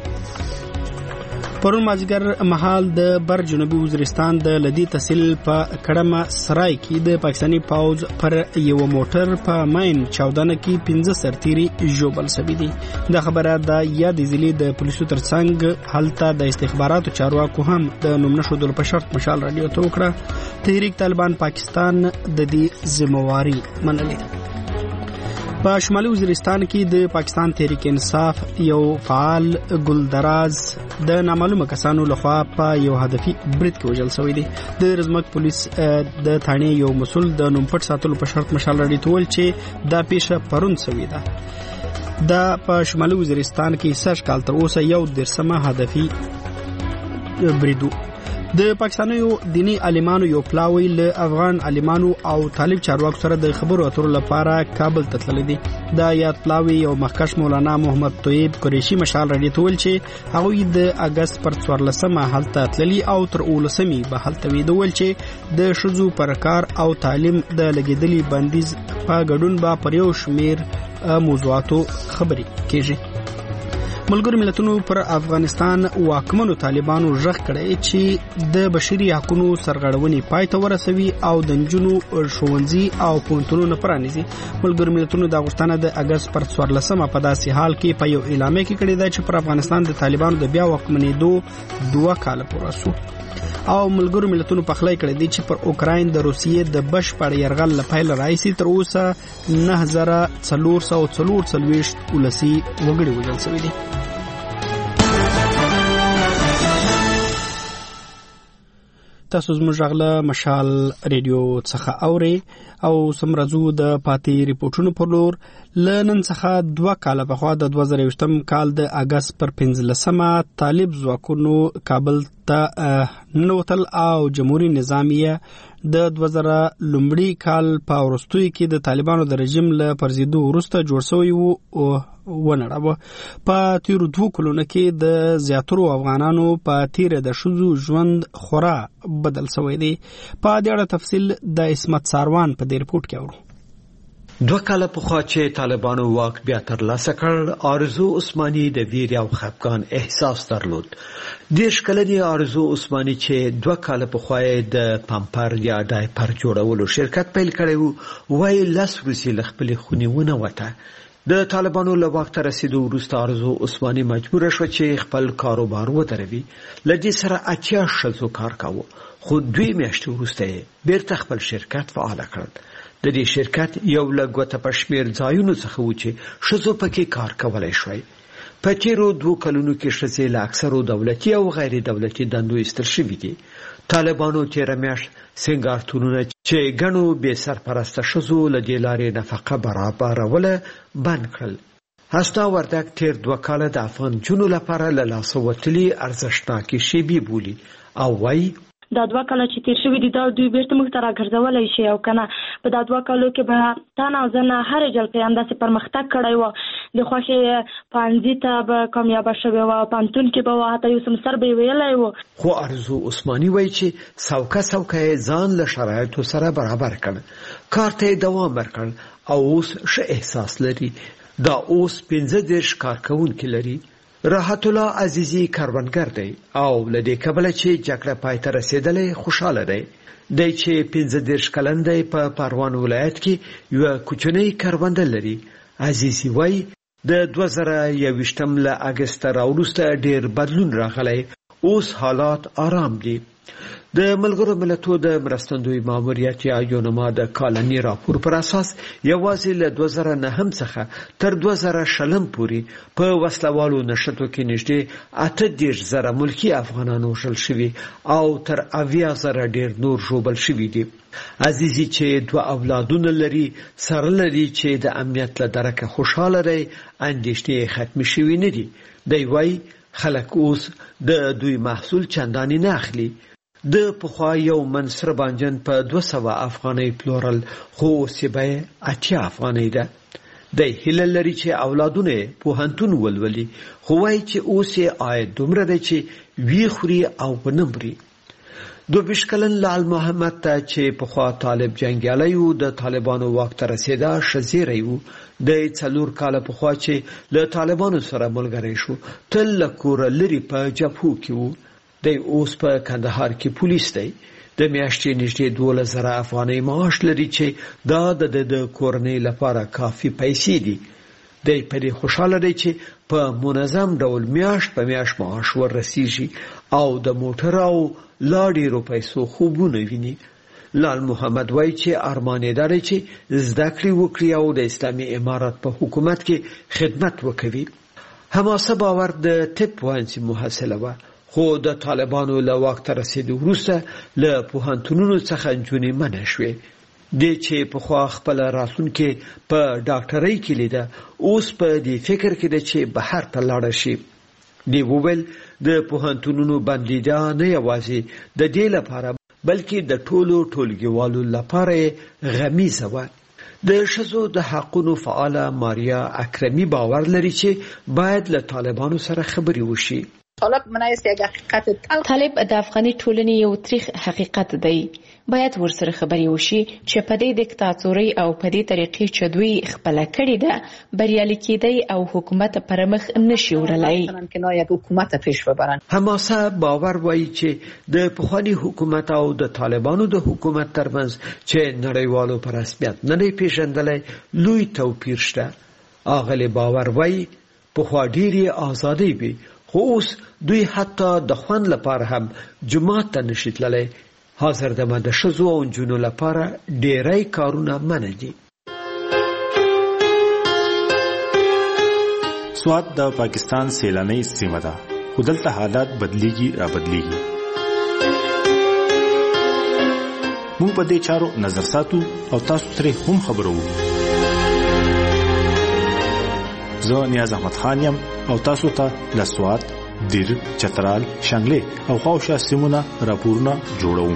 Speaker 1: پرون مازیګر مهال د بر جنوبي وزیرستان د لدی تحصیل په کړمه سرای کې د پاکستاني پوز پر یو موټر په ماین چاودنه کې پنځه سرتیري ژوبل شوي دي. دا خبره د یاد ضلع د پولیسو ترڅنګ هلته د استخباراتو چارواکو هم د نوم نشودلو په شرط مشال رادیو ته وکړه. تحریک طالبان پاکستان د دې ذمہواری منلې. په شمالي وزیرستان کې د پاکستان تحریک انصاف یو فعال ګلدراز د نامعلومه کسانو لخوا په یو هدفي برید کې وژل شوی دی. د رزمک پولیس د ثاني یو مسول د نوم پټ ساتلو په شرط مشال راډیو ته ویل چې دا پیښه پرون شوې ده. دا په شمالي وزیرستان کې سږ کال تر اوسه یو درسمه هدفي بریدو. د پاکستانیو دینی عالمانو یو پلاوی له افغان عالمانو او طالب چارواکو سره د خبرو اترو لپاره کابل ته تللی دی. دا یاد پلاوی یو مخکښ مولانا محمد طیب قریشي مشال راډیو ته ویل چې هغوی د اګست پر څوارلسمه هلته تللي او تر اوولسمې به هلته وي. د ویل چې د ښځو پر کار او تعلیم د لګېدلي بندیز په ګډون به پر یو شمېر موضوعاتو خبرې کېږي. ملګرو ملتونو پر افغانستان واکمنو طالبانو ژغ کړی چې د بشري حقوقو سرغړونې پای ته ورسوي او د نجونو ښوونځي او پوهنتونونه پرانیزي. ملګرو ملتونو د غوښتنه د اګست پر څوارلسمه په داسې حال کې په یو اعلامیه کې کړې ده چې پر افغانستان د طالبانو د بیا واکمنېدو دوه کاله پوره شو. او ملګرو ملتونو په خلای کړی دی چې پر اوکراین د روسیې د بشپړ یرغل له پیل راځي تر اوسه نه هزار څلور سوه څلور څلوېښت ولسي وګړي وژل شوي دي. تاسو زموږ غله مشال ریډیو څخه اوري او سمرزو د پاتې ریپورتونو پر لور. لنن څخه دوه کاله پخوا د دوه زره یوویشتم کال د اګست پر پنځلسمه طالب ځواکونو کابل ته ننوتل او جمهوریت نظامیه د دوه زره لومړي کال په وروستیو کې د طالبانو د رژیم له پرځېدو وروسته جوړ شوی و ونړاوه. په تیرو دوه کلونو کې د زیاترو افغانانو په تیره د ښځو ژوند خورا بدل شوی دی. په دې اړه تفصیل د عصمت ساروان په دې رپورټ کې اورو.
Speaker 2: دوه کاله پخوا چې طالبانو واک بیا ترلاسه کړ، آرزو عثماني د ویر او خفګان احساس درلود. دیش کلنی آرزو عثماني چې دوه کاله پخوا د پامپر یا ډایپر جوړولو شرکت پیل کړی و، وایي لس ورځې له خپلې خونې ونه وته. د طالبانو له وخت رسیدو وروسته آرزو عثماني مجبور شو چې خپل کاروبار ودروي. لدې سره اتیا ښځو کار کاوه، خو دوی میاشتې وروسته بیرته خپل شرکت فعال کړ. د دې شرکت یو لګوت په شمیر ځایونو څخه و چې ښځو پکې کار کولای شوی. په تیرو دوه کلونو کې ښځې له اکثرو دولتي او غیر دولتي دندو ایستل شوي دي. طالبانو تیره میاشت سنګارتونونه چې ګڼو بې سرپرسته ښځو له دې لارې نفقه برابروله بند کړل. هستا وردک تیر دوه کاله د افغان جنو لپاره له لاسه وتلي ارزښتناکې شیبې بولي او وایي
Speaker 22: دا دوه کاله چې تیر شوي دي دا دوی بیرته موږ ته راګرځولی شي او که نه په دا دوه کالو کې به تن او زنه هرې جلقې همداسې پرمختګ کړی وه. د خوښې پوهنځي ته به کامیابه شوې وه او پوهنتون کې به وه حتی یو سمستر به یې ویلی و.
Speaker 2: خو آرزو عثماني وایي چې سوکه سوکه یې ځان له شرایطو سره برابر کړ، کار ته یې دوام ورکړ او اوس ښه احساس لري. دا اوس پنځه دېرش کارکوونکي لري. راحت الله عزیزی کاروانګر دی او له دې کبله چې جګړه پای ته رسېدلې خوشحاله دی. دی چې پنځه دېرش کلن دی په پروان ولایت کې یوه کوچنۍ کرونده لري. عزیزی وایي د دوه زره یوویشتم له اګسته راوروسته ډېر بدلون راغلی، اوس حالات آرام دي. د ملګرو ملتونو د مرستندوی ماموریت یا یونما د کالنی راپور پر اساس یوازې له دوه زره نه څخه تر دوه زره شلم پورې په وسلوالو نشټو کې نږدې اته دېرش زره ملکی افغانان وژل شوي او تر اویا زره ډېر نور ژوبل شوي دي. عزیزي چې دوه اولادونه لري سره لري چې د امنیت له درکه خوشاله دی اندېښنې ختمې شوي نه دي. دی وایي خلک اوس د دوی محصول چندانې نه اخلي. د پخوا یو من سره بانجن په دوه سوه افغانۍ پلورل خو اوس یې بیه اتیا افغانۍ ده. دی هیله لري چې اولادونه یې پوهنتون ولولي خو وایي چې اوس یې عاید دومره دی چې وی خوري او ونه مري. دوه کلن لال محمد ته چې پخوا طالب جنګیالی و د طالبانو واک ته رسېده ښه زیری و. د څلور کاله پخوا چې له طالبانو سره ملګری شو تل له کوره لرې په جبهو کې و. دی اوس په کندهار کې پولیس دی. د میاشتې نږدې دولس زره افغانۍ معاش لري چې دا د د کورنۍ لپاره کافي پیسې دي. دی په دې خوشاله دی چې په منظم ډول میاشت په میاشت معاش وررسیږي او د موټر او لا ډېرو پیسو خوبونه ویني. لال محمد وایي چې ارمان یې دا دی چې زده کړې وکړي او د اسلامي امارت په حکومت کې خدمت وکوي. حماسه باور د طب پوهنځي محصله وه خو د طالبانو له واک ته رسېدو وروسته له پوهنتونونو څخه نجونې منع شوې. دی چې پخوا خپله راتلونکې په ډاکټرۍ کې لیده اوس په دې فکر کې ده چې بهر ته لاړه شي. دی وویل د پوهنتونونو بندیدا نه یوازې د دې لپاره بلکې د ټولو ټولګیوالو لپاره غمیزه وه. د ښځو د حقونو فعاله ماریا اکرمي باور لري چې باید له طالبانو سره خبرې وشي.
Speaker 5: طالب منایست یک حقیقت طالب د افغاني ټولنې یو تریخ حقیقت دی. باید ورسره خبرې وشي چې په دې دیکتاتوري او په دې طریقې چې دوی خپل کړی ده بریالي کېدی او حکومت پر مخ نشي وړلای.
Speaker 2: حماسه باور وایي چې د پخوانی حکومت او د طالبانو د حکومت ترمنځ چې نړیوالو په رسمیت نه دی پیژندلی لوی توپیر شته. اغلی باور وایي پخوا ډېرې ازادۍ وي خو اوس دوی حتی د خوند لپاره هم جومات ته نشي تللی. حاضر دمه د ښځو او نجونو لپاره ډېری کارونه منع دي.
Speaker 15: سوات د پاکستان سیلانۍ سیمه ده خو دلته حالات بدلیږي را بدلیږي. موږ په دې چارو نظر ساتو او تاسو ترې هم خبرو. زه نیاز احمد خان یم او تاسو ته له سوات، دیر، چترال، شانګلې او خاوشا سیمونه راپورونه جوړوم.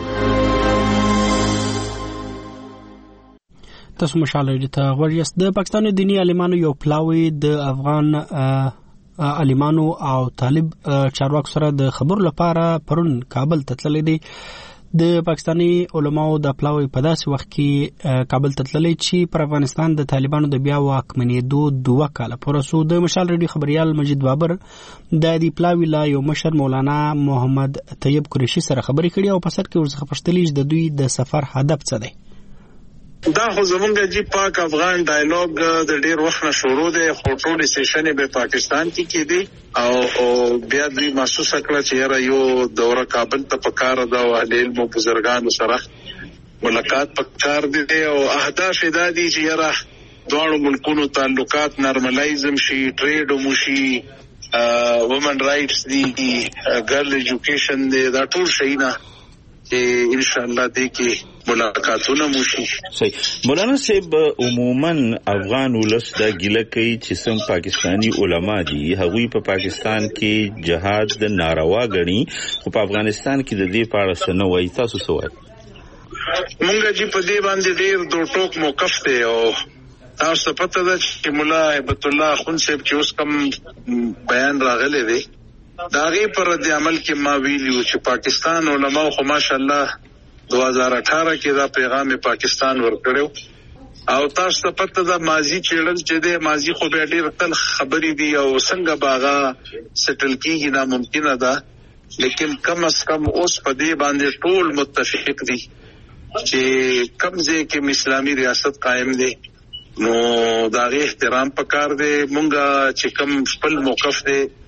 Speaker 1: تاسو مشاله ته غوړیاست. د پاکستان دینی عالمانو یو پلاوی د افغان عالمانو او طالب چارواکو سره د خبرو لپاره پرون کابل ته تللی دی. د پاکستانی علماو د پلاوی په داسې وخت کې کابل ته تللی چې پر افغانستان د طالبانو د بیا واکمنېدو دوه کاله پوره سو. د مشال ریډیو خبریال مجید بابر د دې پلاوی لا یو مشر مولانا محمد طیب قریشي سره خبرې کړې او په سر کې ورڅخه پوښتلې چې د دوی د سفر هدف څه دی.
Speaker 7: دا خو زمونږ جی پاک افغان ډایلوګ د ډیر وخت نه شروع دی خو ټول سیشن به پاکستان کې کېدی او بیا دوی محسوس کړ چې یو دوره کابل ته پکار دا او اهل بزرګانو سره ملاقات پکار دی او اهداف دا دي چې یاره دوه ملکونو تعلقات نارملایزم شي، ټریډ مو شي، وومن رائټس دي، ګرل ایجوکیشن دی، دا ټول شي نه ان شاء الله دې کې ملاقاتونه موشي.
Speaker 23: صحیح. مولانا صاحب عموما افغان ولس دا ګیله کوي چې سم پاکستانی علما دي هغوی په پاکستان کې جهاد د ناروا غني خو په افغانستان کې د دې په اړه څه نه وایي. تاسو څه وایي؟
Speaker 7: مونږ چې په دې باندې ډېر دوه ټوک موقف دی او تاسو پته ده چې مولا هیبت الله خون صاحب چې اوس کوم بیان راغلی دی دا غي پر د عمل کې ما ویلو چې پاکستان علماء خو ماشاءالله دو هزار اٹھارہ کې دا پیغام پاکستان ورکړو او تاسو ته پته ده ماضي چیرل چې د ماضي خو به ډېر تل خبرې دي او څنګه باغا سټل کیږي دا ممکنه ده لیکن کم از کم اوس په دې باندې ټول متفق دي چې کمزې کې اسلامي ریاست قائم دي نو دا غي احترام پکار دی. مونږه چې کم خپل موقف دی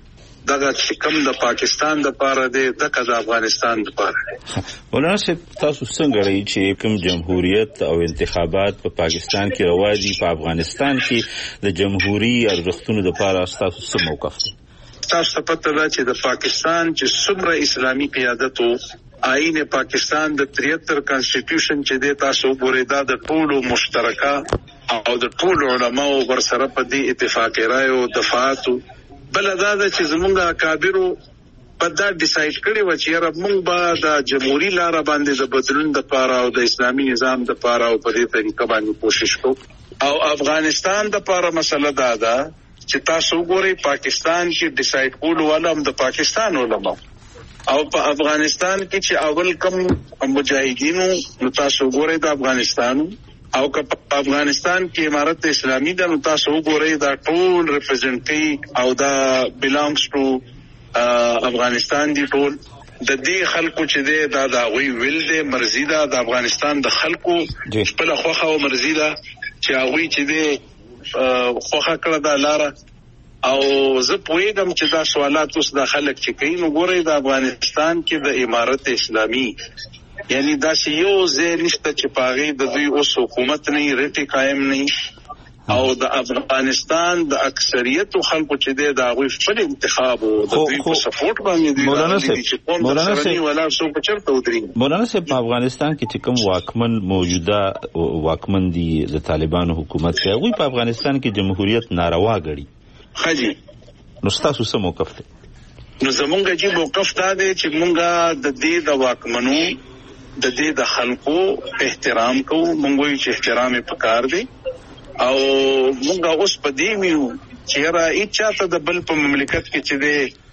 Speaker 7: دغه چې کوم د پاکستان د پاره دی دغه د افغانستان د پاره.
Speaker 23: مولانا صاحب تاسو څنګه لري چې کوم جمهوریت او انتخابات په پاکستان کې روا دي، په افغانستان کې د جمهوریت ارزښتونو د پاره تاسو څه موقف دی؟
Speaker 7: تاسو ته پته ده چې د پاکستان چې څومره اسلامي قیادت وو، آئین پاکستان د تریہتر کانسټیټیوشن چې د تاسو ګورې دا د ټولو مشترکه او د ټولو علماو ورسره په دې اتفاق رائے او دفاعات بل دا چې زمونږه اکابرو په دا ډیسایډ کړی و چې یاره موږ به د جمهوریت لاره باندې د بدلون د پاره او د اسلامي نظام د پاره او په دې طریقه باندې کوشش کوو. او افغانستان د پاره مسله دا ده چې تاسو ګورئ پاکستان کې ډیسایډ کول ولهم د پاکستان علماء او په افغانستان کې چې اول کم مجاهدینو نو تاسو ګورئ د افغانستان او که په افغانستان کې امارت اسلامي د نو تاسو وګورئ دا ټول ریپرزینټي او دا بیلانګز ټو افغانستان دی ټول د دې خلکو چې دی دا د غوي ویل دی مرزي ده د افغانستان د خلکو خپل خوخه او مرزي ده چې هغه چې دی خوخه کړه د لاره او زه پوهیږم چې دا سوالات اوس د خلک چې کوي نو ګورئ د افغانستان کې د امارت اسلامي یعنی دا چې یو ځای نشته چې پاغي د دوی اوس حکومت نه ریټي قائم نه او د افغانستان د اکثریت خلکو چې دی دا غوي خپل انتخاب او د دوی په سپورټ باندې دی
Speaker 23: مولانا صاحب مولانا صاحب
Speaker 7: ولا څو په چرته ودرې
Speaker 23: مولانا صاحب په افغانستان کې چې کوم واکمن موجوده واکمن دي د طالبانو حکومت کې غوي په افغانستان کې جمهوریت ناروا غړي
Speaker 7: خجی
Speaker 23: نو تاسو څه موقف دی؟
Speaker 7: نو زمونږ چې موقف دا دی چې مونږه د دې د واکمنو د دې د خلکو احترام کوو، مونږ یې چې احترام یې پکار دی او مونږ اوس په دې میو چې را اچاته د بل په مملکت کې چې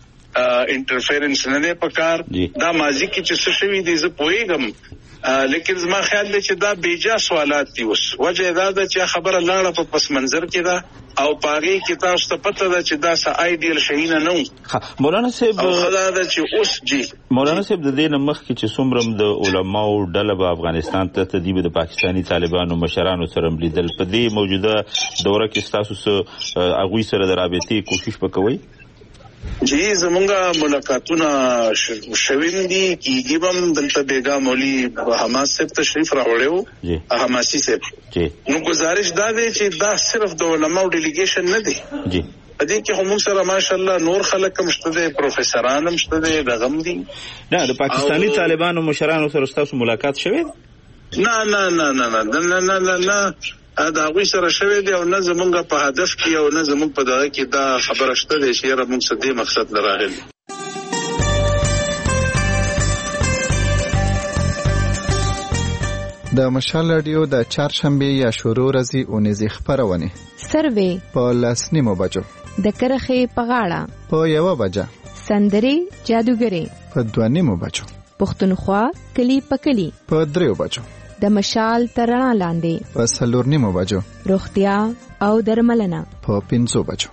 Speaker 7: دی انټرفیرنس نه دی پکار دا ماضی کې چې څه شوی دی زه پوهیږم لیکن زما خیال دی چې دا بیجا سوالات دي. اوس وجه دا ده چې خبره لاړه په پس منظر کې ده او پاغي کې تاسو ته پته ده چې دا سه آیډیل شي نه نو
Speaker 23: مولانا صاحب
Speaker 7: خدا دا چې اوس جی
Speaker 23: مولانا صاحب د دې نمخ کې چې څومره د علماو ډله په افغانستان ته تدیب د پاکستانی طالبانو مشرانو سره ملیدل په دې موجوده دوره کې تاسو سره اغوي سره د رابطې کوشش وکوي؟
Speaker 7: جی زمونږه ملاقاتونه شویم دي کیږي هم دلته بیگا مولوی حماس صاحب تشریف راوړیو حماسي صاحب نو گزارش دا دی چې دا صرف د علماء ډیلیګیشن نه دی
Speaker 23: جی
Speaker 7: دې کې هم سره ماشاءالله نور خلک هم شته دي پروفیسوران هم شته دي دغم دي
Speaker 23: نه د پاکستانی طالبانو مشرانو سره تاسو ملاقات شوی؟
Speaker 7: نه نه نه نه نه نه نه نه دا غوي سره شوی دی او نه زمونږ په هدف کې او نه زمونږ په دغه کې دا خبره شته دی چې را موږ څه دې مقصد لراغلی.
Speaker 14: د مشال رادیو د چهارشنبه یا شروع ورځې اونیزې خبرونه
Speaker 5: سروې
Speaker 14: په لسنیمو بجو
Speaker 5: د کرخې په غاړه
Speaker 14: په یو بجه
Speaker 5: سندري جادوګري
Speaker 14: په دوانیمو بجو
Speaker 5: پښتونخوا کلی په کلی
Speaker 14: په دریو بجو
Speaker 5: د مشال ترنا لاندې
Speaker 14: په سلورنیمو بجو
Speaker 5: روغتیا او درملنه
Speaker 14: په پنځو بجو.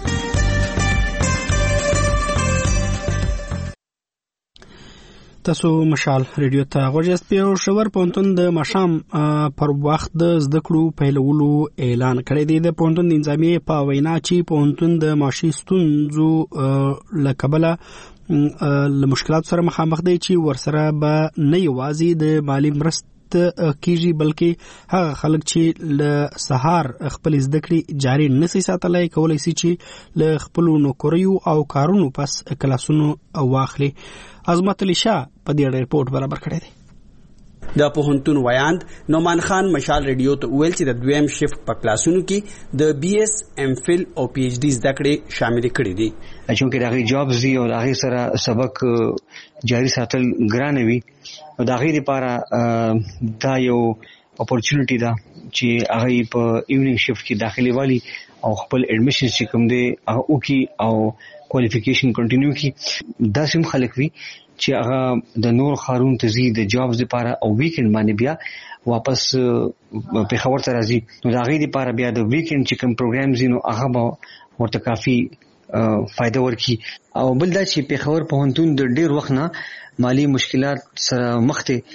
Speaker 1: تاسو مشال ریډیو ته غوږیاست. په شور پونتون د مشام پر وخت د زده کړو پیلولو اعلان کړی دی. د پونتون د انځامي په وینا چې پونتون د ماشي ستونزو لکبله له مشکلات سره مخامخ دی چې ورسره به نه یوازې د مالی مرست کیږي بلکې هغه خلک چې له سهار خپل زده کړې جاري نشي ساتلای کولای شي چې له خپل نوکریو او کارونو پس کلاسونو واخلي. عظمت علي شاه په دې ریپورت برابر کړی دی.
Speaker 3: د پوهنتون ویاند نومان خان مشال ریډیو ته ویل چې د دویم شفت په کلاسونو کې د بي اس ام فل او پی ایچ ډي زده کړې شامل کړي دي
Speaker 6: چې دغه جابز دي او دغه سره سبق جاری ساتل ګران وي او دغه لپاره دا یو اپورچونټی ده چې هغه په ایونینګ شفت کې داخلي والی او خپل اډمیشن چې کوم دی او کی او کوالیفیکیشن کنټینیو کی دا سم خلک وي چې هغه د نور خارون تزي د جابز لپاره او ویکند باندې بیا واپس په خبر ته راځي نو دا غي لپاره بیا د ویکند چې کوم پروګرامز نو هغه ورته کافي فائدہ ورکي او بل دا چې په خبر پوهنتون د ډیر وخت نه مالی مشکلات سره مخ ته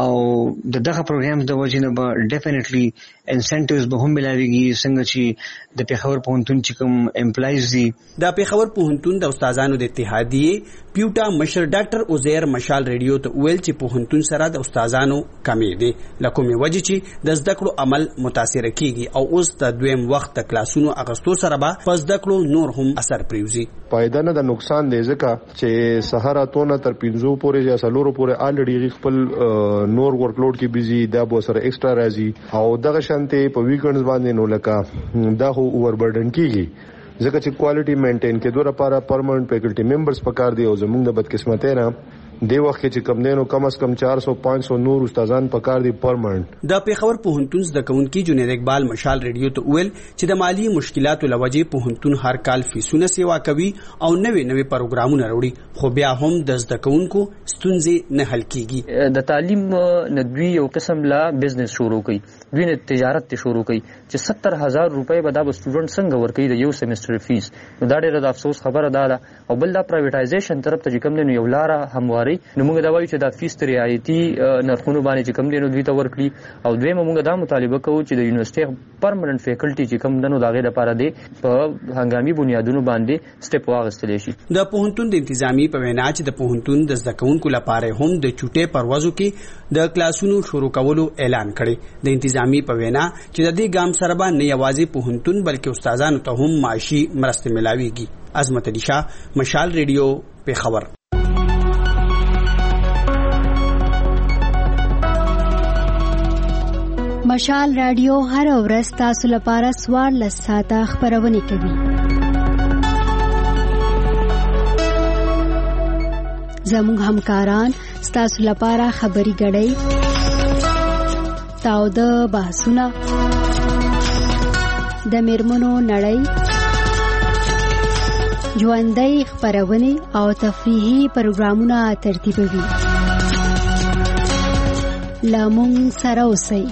Speaker 6: او د دغه پروګرام د وجې نه به ډیفینیټلی انسنټیوز به هم ملاويږي څنګه چې د پیښور پوهنتون چې کوم امپلایز دي.
Speaker 3: د پیښور پوهنتون د استادانو د اتحادیې پیوټا مشر ډاکټر عزیر مشال ریډیو ته ویل چې پوهنتون سره د استادانو کمی دي لکه وجه چې د زده کړو عمل متاثر کیږي او اوس د دویم وخت د کلاسونو اغستو سره به په زده کړو نور هم اثر پریوزي.
Speaker 8: پایده نه د نقصان دی ځکه چې سهار اتونه تر پنځو پورې یا سلورو پورې الریډي خپل نور ورکلوډ کې بيزي دا به سره ایکسترا راځي او دغه شانته په ویکندز باندې نو لکه دا هو اووربرډن کیږي ځکه چې کوالټي مینټین کېدو لپاره پرمننت فیکلټي ممبرز پکار دی او زموږ د بدقسمتۍ نه دی وخت کې چې کم دینو کم از کم چار سو پانچ سو نور استادان پکار دي پرمننت. د
Speaker 3: پیښور پوهنتون د کونکي جنید اقبال مشال ریډیو ته ویل چې د مالی مشکلاتو لوجې پوهنتون هر کال فیسونه سیوا کوي او نوې نوې پروګرامونه وروړي خو بیا هم د زده کوونکو ستونزې نه حل کیږي.
Speaker 9: د تعلیم ندوی یو قسم لا بزنس شروع کړي دوی نه تجارت ته شروع کړي چې ستر هزار روپۍ به دا سټوډنټ څنګه ورکړي د یو سیمستر فیس. نو دا ډېر د افسوس خبره ده او بل دا پرایویټایزیشن طرف ته کوم نه یو لار همواري نو موږ دا وایو چې دا فیس تر رعایتي نرخونو باندې چې کم دینو دوی ته ورکړي او دوی موږ دا مطالبه کوو چې د یونیورسيټي پرمننت فیکلټي چې کم دنو داغه لپاره دی په هنګامي بنیادونو باندې سټپ واغستل شي.
Speaker 3: د پوهنتون د انتظامی په وینا چې د پوهنتون د زده کوونکو لپاره هم د چټي پروازو کې د کلاسونو شروع کولو اعلان کړي. د انتظامی په وینا چې د دې ګام سره به نه یوازې پوهنتون بلکې استادانو ته هم معاشي مرسته ملاويږي. عظمت علي شاه، مشال ریډیو، پیښور.
Speaker 11: مشال رادیو هر ورځ تاسو لپاره سوار لساته خبرونه کوي. زموږ همکاران تاسو لپاره خبري غړي تاو د بحثونه د میرمنو نړۍ ژوندۍ خبرونه او تفریحي پروګرامونه ترتیبوي. لامون سره اوسئ.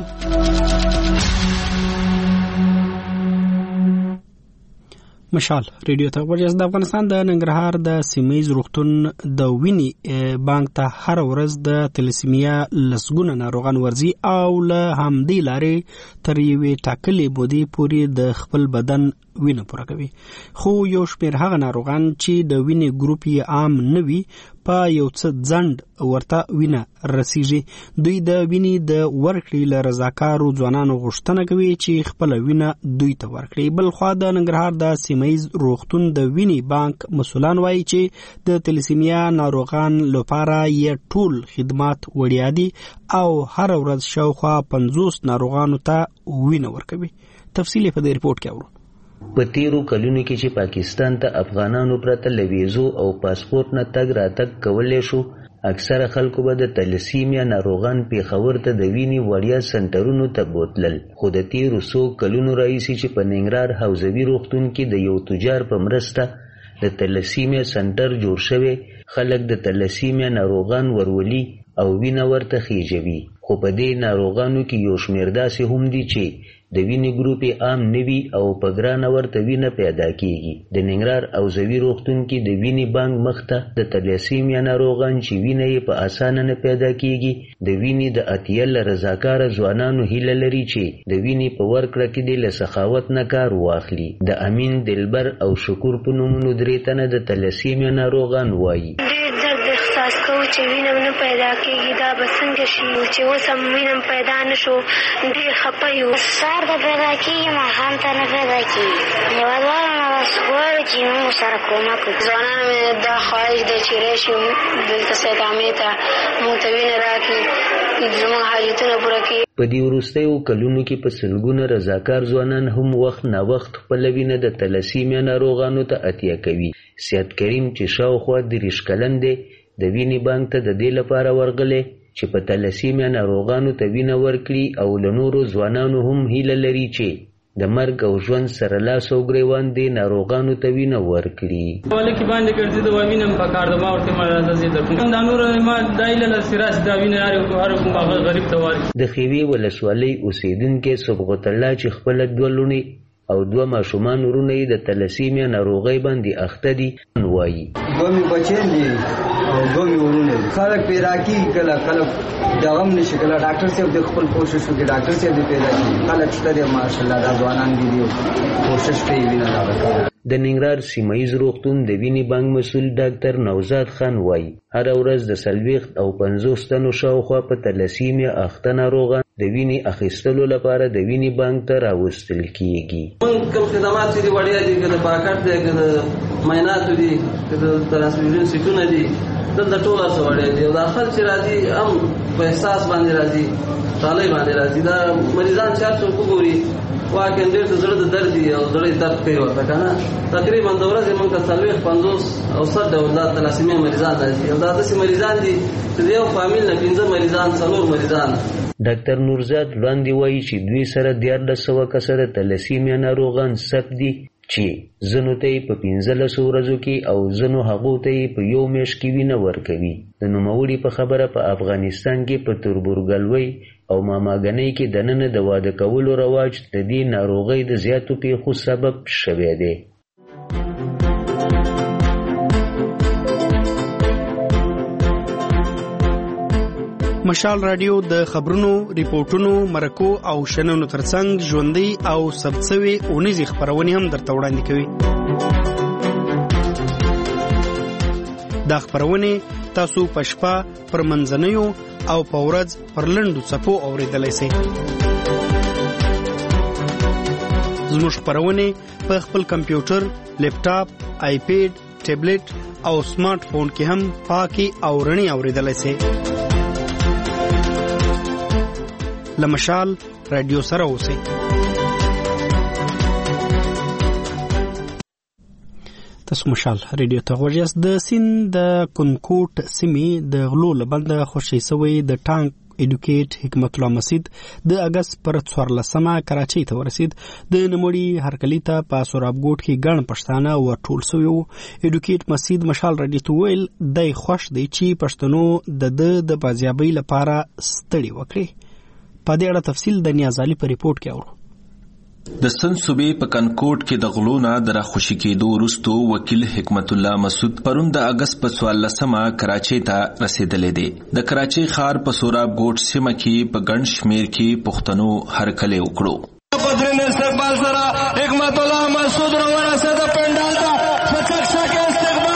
Speaker 1: مشال ریډیو ته ورجز د افغانستان د ننګرهار د سیمایي روغتون د ویني بانک ته هر ورځ د تلسیمیا لسګونه ناروغان ورزي او له همدې لارې تر یوې ټاکلې مودې پورې د خپل بدن وینه پوره کوي. خو یو شمېر هغه ناروغان چې د وینې ګروپ یې عام نه وي په یو څه ځنډ ورته وینه رسیږي. دوی د وینې د ورکړې له رضاکارو ځوانانو غوښتنه کوي چې خپل وینه دوی ته ورکړي. بل خوا د ننګرهار د سیمایي روغتون د وینې بانک مسولان وایي چې د تلسیمیا ناروغان لپاره یې ټول خدمات وړیا دي او هر ورځ شاوخوا پنځوس ناروغانو ته وینه ورکوي. تفصیل په دې ریپورت کې اورو.
Speaker 24: په تیرو کلونو کې چې پاکستان ته افغانانو پرته لویزو او پاسپورت نه تګ راتګ کولای شو اکثره خلکو به د تلسیمیا ناروغان پیښور ته د وینې وړیا سنټرونو ته بوتلل. خو د تیرو څو کلونو راهیسې چې په ننګرهار حوزوي روغتون کې د یو تجار په مرسته د تلسیمیا سنټر جوړ شوی خلک د تلسیمیا ناروغان ورولي او وینه ورته خېجوي. خو په دې ناروغانو کې یو شمېر داسې هم دي چې د وینې ګروپ عام نوي او په ګرانه ورته وینه پیدا کیږي. د ننګرهار حوزوي روغتون کې د وینې بانک مخته د تلسیمیا ناروغان چې وینه یې په اسانه نه پیدا کیږي د وینې د اتیل رضاکار ځوانانو هیله لري چې د وینې په ورکړه کې د له سخاوت نه کار واخلي. د امین دلبر او شکور په نومونو درې تنه د تلسیمیا ناروغان وایي
Speaker 25: احساس کوو چې وینه نه پیدا کېږي دا به څنګه شي چې اوس هم وینه پیدا نه شو ډېر خفه یو.
Speaker 26: سهار ته پیدا کېږي ماښام ته نه پیدا کېږي. هېوادوالو نه بس غواړو چې موږ سره کومک وکړي.
Speaker 25: ځوانانو مې دا خواهش دی چې راشي دلته سیدعامې ته موږ ته وینه راکړي زموږ حاجتونه پوره کړي.
Speaker 24: په دې وروستیو کلونو کې په سلګونه رضاکار ځوانان هم وخت نا وخت خپله وینه د تلسیمیا ناروغانو ته عطیه کوي. سیاد کریم چې شاوخوا دېرش کلن دی د وینې بانک ته د دې لپاره ورغلی چې په تلسیمیا ناروغانو ته وینه ورکړي او له نورو ځوانانو هم هیله لري چې د مرګ او ژوند سره لاس او ګریوان دي ناروغانو ته وینه ورکړي.
Speaker 27: ولکه باندې ګرځي د وینه په کار د ما ورته ما راځي د کوم د نور ما دایله سراج دا وینه هر کوم غریب ته ورکړي.
Speaker 24: د خیوي ولسوالۍ اوسیدونکو صبغت الله چې خپل دولونی او دوه ماشومان ورونه یې د تلسیمیا ناروغۍ باندې اخته دي وایي.
Speaker 4: دوه مې بچیان دي او دوه مې ورونه دي. خلک پیدا کېږي کله کله دغه هم نشي، کله ډاکټر صاحب د خپل کوشش وکړي، ډاکټر صاحب دې پیدا کړي. خلک شته دي ماشاءالله، دا ځوانان دي کوشش کوي وینه راوړي.
Speaker 24: د ننګرهار سیمهیز روغتون د وینې بانک مسؤل ډاکټر نوزاد خان وایي هره ورځ د څلوېښت او پنځوس تنو شاوخوا په تلسیمیا اخته ناروغان د وینې اخیستلو لپاره د وینې بانک ته راوستل کیږي.
Speaker 27: موږ کوم خدمات چې دي وړیا دي، که د پاکټ دی، که د معایناتو دي، که د ترانسفیوژن سیټونه دي، دلته ټول هڅه وړیا دي. او دا خلک چې راځي هم په احساس باندې راځي، ډالۍ باندې راځي. دا مریضان چې هر څوک وګوري واقعا ډېر د زړه د درد دي او زړه درد کوي ورته که نه. تقریبا د ورځې موږ ته څلوېښت پنځوس او سل ډول دا تلاسیمیا مریضان راځي. او دا داسې مریضان دي چې د یو فامیل نه پنځه مریضان څلور مریضان.
Speaker 24: ډاکټر نورزاد وړاندې وایي چې دوی سره دیارلس سوه کسه د تلسیمیا ناروغان ثبت دي چې ځینو ته یې په پنځلسو ورځو کې او ځینو هغو ته یې په یو میاشت کې وینه ورکوي. د نوموړي په خبره په افغانستان کې په تربورګلوۍ او ماماګنۍ کې دننه د واده کولو رواج د دې ناروغۍ د زیاتو پیښو سبب شوی دی.
Speaker 1: مشال رادیو د خبرونو، ریپورتونو، مرکو او شننو ترڅنګ ژوندۍ او ثبت شوې اونیزې خپرونې هم درته وړاندې کوي. دا خپرونې تاسو په شپه، پر منځنیو او په ورځ پر لنډو څپو اورېدلی سئ. زموږ خپرونې په خپل کمپیوټر، لیپټاپ، آی پیډ، ټابلیټ او سمارټ فون کې هم پاکي او رڼې اورېدلی سئ. له مشال رادیو سره اوسئ. تاسو مشال رادیو ته غوږ یاست. د سیند د کنکوټ سیمې د غلو له بنده خوشی سوی د ټانک ایډوکیټ حکمت الله مسجد د اگست پر څوارلسمه کراچۍ ته ورسید. د نموړي هرکلي ته په سورابګوټ کې ګڼ پښتانه ورټول سوي وو. ایډوکیټ مسجد مشال رادیو ته ویل دی خوښ دی چې پښتنو د ده د بازیابۍ لپاره ستړي وکړي. په دې اړه تفصیل د نیاز علي په ریپورت کې اورو.
Speaker 10: د سند صوبې په کنکوټ کې د غلو نه د راخوشي کېدو وروسته وکیل حکمت الله مسعود پرون د اگست په څوارلسمه کراچۍ ته رسېدلی دی. د کراچۍ ښار په سوراب ګوټ سیمه کې په ګڼ شمېر کې پښتنو هرکلی وکړو.
Speaker 12: په درنه استقبال سره حکمت الله مسعود راورسېده پنډال ته په چکشه کې استقبال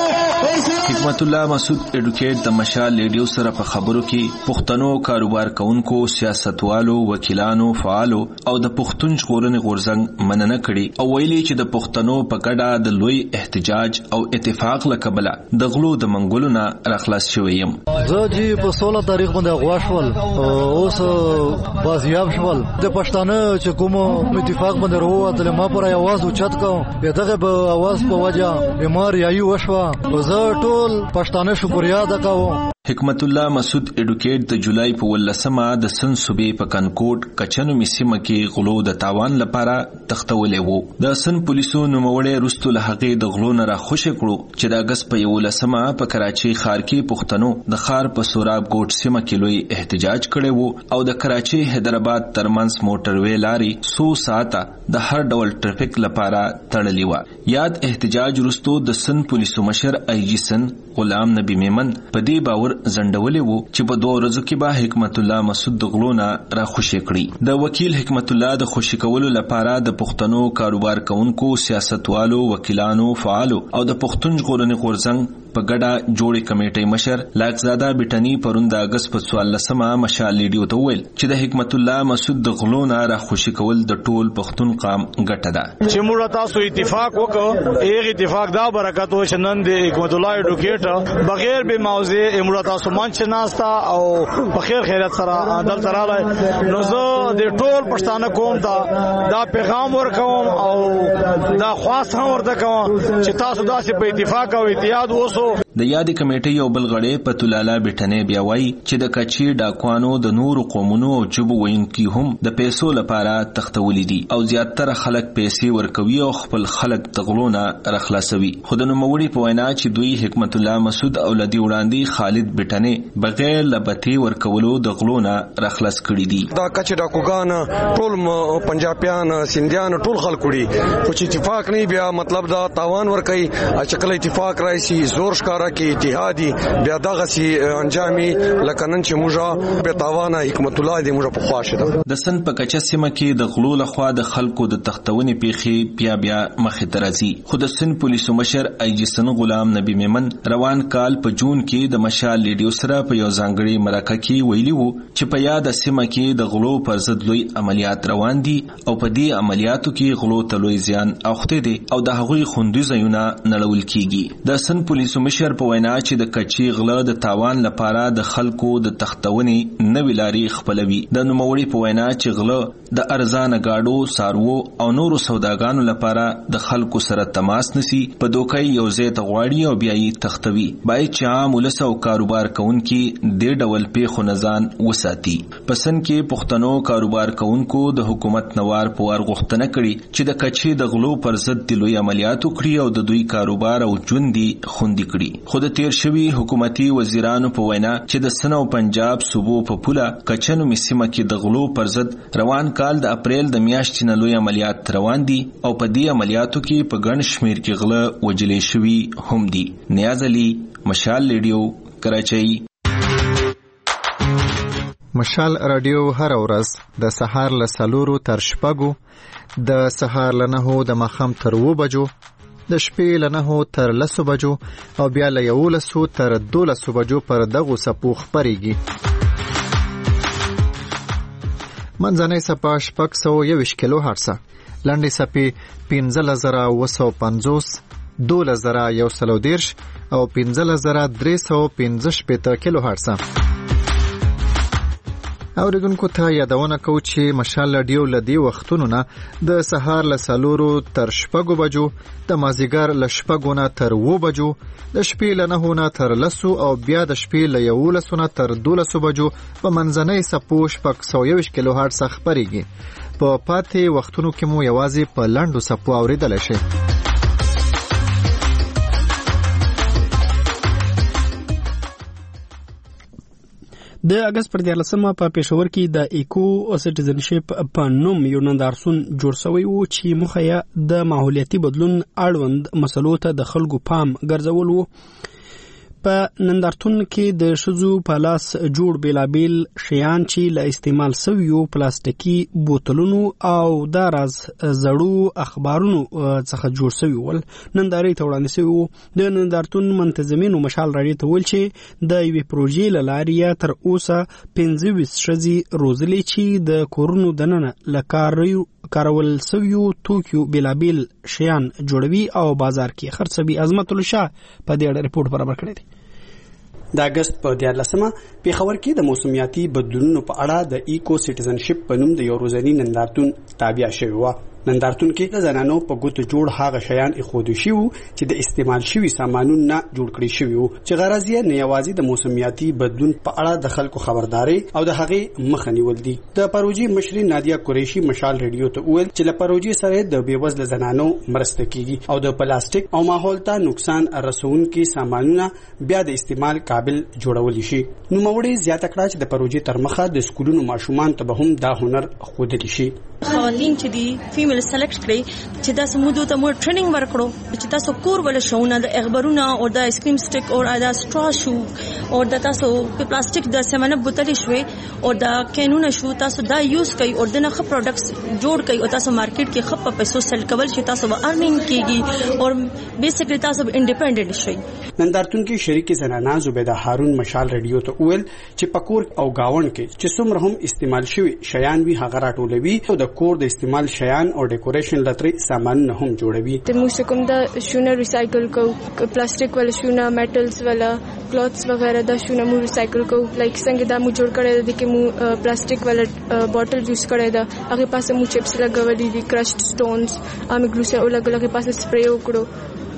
Speaker 10: حکمت الله مسعود ایډوکیټ د مشال ریډیو سره په خبرو کې پښتنو کاروبار کوونکو، سیاستوالو، وکیلانو، فعالو او د پښتون ژغورنې غورځنګ مننه کړي او ویلي چې د پښتنو په ګډه د لوی احتجاج او اتفاق له کبله د غلو د منګولو نه راخلاص شوی یم.
Speaker 13: زه چې په سوله تاریخ باندې غوا شول اوس بازیاب شول. د پښتانه چې کوم اتفاق باندې وروتل ما پر आवाज اوچت کوم دغه به आवाज په وجه بیمار یایو وشوه. زه ټول پښتانه شکریا ادا کوم.
Speaker 10: حکمت الله مسعود ایډوکیټ د جولای په ولسمه د سند صوبې په کنکوټ کچنو میسیمه کې غلو د تاوان لپاره تختولې وو. د سند پولیسو نوموړی رستو له هغې د غلو نه راخوشې کړو چې د اګست په یولسمه په کراچۍ ښار کې پښتنو د ښار په سوراب ګوټ سیمه کې لوی احتجاج کړی وو او د کراچۍ حیدرآباد ترمنځ موټروي لارې څو ساعته د هر ډول ټریفیک لپاره تړلې وه. یاد احتجاج رستو د سند پولیسو مشر آی جی سند غلام نبی میمن په دې باور زندولې وو چې په دوه ورځو کې به حکمت الله مسعود د غلو نه راخوشي کړي. د وکیل حکمت الله د خوشي کولو لپاره د پښتنو کاروبار کوونکو، سیاستوالو، وکیلانو، فعالو او د پښتون ژغورنې غورځنګ په ګډه جوړې کمیټې مشر لاکزاده بټنی پرون د اگست په څوارلسمه مشال ریډیو ته ویل چې د حکمت الله مسعود د غلو نه راخوشي کول د ټول پښتون قام ګټه ده.
Speaker 12: چې موږ تاسو اتفاق وکړو، یو اتفاق دا برکت و چې نن د حکمت الله ایډوکیټ بغیر به موضوع امروز تاسو مانچ ناستا او په خیر خیرت سره عدل تراله. نو زه د ټول پښتانه قوم ته دا پیغام ورکوم او دا خواست هم ورته کوم چې تاسو داسې په اتفاق او اتحاد اوسئ ترسو
Speaker 10: د یادې کمیټې یو بل غړی پتولاله بیٹنې بیا وایي چې د کچي ډاکوانو د نورو قومونو او ژبو ویونکي هم د پیسو لپاره تختولي دي او زیاتره خلک پیسې ورکوي او خپل خلک د غلو نه راخلاصوي. خو د نوموړي په وینا چې دوی حکمت الله مسعود او لدی وړاندې خالد بیٹنې بغیر لبتي ورکولو د غلو نه راخلاص کړي دي.
Speaker 16: دا کچي ډاکوګان ټول پنجابیان سندیان ټول خلک وړي خو چې اتفاق نه بیا مطلب دا تاوان ور کوي چې کله اتفاق راشي زور ښکارا کې اتحادي بیا دغه سي انجامي لکنن چې موږ به تاوان حکمت الله دې موږ په خواشه ده.
Speaker 10: د سن په کچه سیمه کې د غلو لخوا د خلکو د تختونې پیخي بیا بیا مخې ته راځي. خو د سن پولیسو مشر ایجسن غلام نبی میمن روان کال په جون کې د مشال لیډیو سره په یو ځانګړي مرکه کې ویلي وو چې په یاد سیمه کې د غلو پر ضد لوی عملیات روان دي او په دې عملیاتو کې غلو ته لوی زیان اوخته دي او د هغوی خوندي ځایونه نړول کیږي. د سن پولیسو مشر په وینا چې د کچي غله د تاوان لپاره د خلکو د تختونې نوې لارې خپلوي. د نوموړي په وینا چې غله د ارزان گاډو سارو او نورو سوداګانو لپاره د خلکو سره تماس نسی په دوکای یو ځای ته غواړي او بیا یې تختوي. باید چې عام ولس او کاروبار کوونکي د ډول پیښو نزان وساتي. پسند کې پښتنو کاروبار کوونکو د حکومت نوار په ور غوښتنه کړي چې د کچي د غلو پر ضد د لوی عملیات وکړي او د دوی کاروبار او ژوندۍ خوندي کړي. خو د تیر شوی حکومتي وزیرانو په وینا چې د سن او پنجاب صوبو په پوله کچنو مسیمه کې د غلو پر ضد روان کال د اپریل د میاشتې نه لوی عملیات روان دي او په دې عملیاتو کې په ګڼ شمیر کې غله وجلې شوي هم دي. نیاز علي، مشال لیډیو، کراچۍ.
Speaker 14: مشال رادیو هر ورځ د سهار له څلورو تر شپږو، د سهار له نهو د ماښام تر اووه بجو، د شپې له نهو تر لسو بجو او بیا له یولسو تر دولسو بجو پر دغو څپو خپرېږي. منځنۍ څپه شپږ سوه یوویشت کیلو هرڅه، لنډې څپې پنځلس زره اووه سوه پنځوس، دولس زره یو سل او دېرش او پنځلس زره درې سوه پنځه شپېته کیلو هرڅه. اوریدونکو ته یادونه کوو چې مشال رادیو له دې وختونو نه د سهار له څلورو تر شپږو بجو، د مازدیګر له شپږو نه تر اووه بجو، د شپې له نهو نه تر لسو او بیا د شپې له یولسو نه تر دولسو بجو په منځنۍ څپو شپږ سوه یوویشت کیلو هرڅه خپرېږي. په پاتې وختونو کې مو یوازې په لنډو څپو اورېدلی شئ.
Speaker 1: د اگست پر دیارلسمه په پېښور کې د ایکو سټیزنشپ په نوم یو نندارتون جوړ شوی و چې موخه یې د ماحولیاتي بدلون اړوند مسلو ته د خلکو پام ګرځول و. په نندارتون کې د ښځو په لاس جوړ بېلابېل شیان چې له استعمال سویو پلاستیکي بوتلونو او داراز زړو اخبارونو څخه جوړ سوي ول نندارې ته وړاندې سوي وو. د نندارتون منتظمینو مشال راډیو ته ویل چې د یوې پروژې له لارې تر اوسه پنځه ویشت ښځې روزلې چې د کورونو دننه له کاریو کارول سویو توکیو بېلابېل شیان جوړوي او بازار کې خرڅوي. عظمت الله شاه په دې اړه رپورټ برابر کړی دی.
Speaker 3: د اگست په دیارلسمه پېښور کې د موسمیاتي بدلونونو په اړه د ایکو سټیزنشپ په نوم د یو ورځني نندارتون تابع شوی و. نندارتون کې د زنانو په ګوتو جوړ هغه شیان ایښودل شوي وو چې د استعمال شوي سامانونو نه جوړ کړي شوي وو چې غرض یې نه یوازې د موسمیاتي بدلون په اړه د خلکو خبرداري او د هغې مخه نیول دي. د پروژې مشري نادیه قریشي مشال ریډیو ته وویل چې له پروژې سره د بېوزله زنانو مرسته کیږي او د پلاستیک او ماحول ته نقصان رسونکي سامانونه بیا د استعمال قابل جوړول شي. نوموړي زیاته کړه چې د پروژې تر مخه د سکولونو ماشومان ته به هم دا هنر ښودلی شي.
Speaker 17: خواتین چې دي فیمیل سلیکټ کړي چې تاسو موږ ته مو ټریننګ ورکړو چې تاسو کور ول شونه د اخبارونه او د آیس کریم سټیک او د سټرا شو او د تاسو په پلاستیک د سیمنه بوتل شوي او د کینونه شو تاسو دا یوز کوي او دغه خپ پروډکټس جوړ کوي او تاسو مارکیټ کې خپ په پیسو سیل کول شي تاسو به ارنینګ کیږي او بیسیکلی تاسو به انډیپندنت شئ.
Speaker 3: نندارتون کې شریک زنانه زبیده هارون مشال ریډیو ته وویل چې پکور او گاون کې چې څومره هم استعمال شوي شیان وی هغه راټولوي او د کور د استعمال شیان او ډیکوریشن لتري سامان نه هم جوړوي.
Speaker 18: د موږ کوم د شونه ریسایکل کو پلاستیک ولا شونه میټلز ولا کلوثز وغیرہ د شونه مو ریسایکل کو لایک څنګه دا مو جوړ کړی د کې مو پلاستیک ولا بوتل یوز کړی دا هغه پاسه مو چپس لګولې دي کرشډ سټونز امه ګلوسه او لګولې پاسه سپری وکړو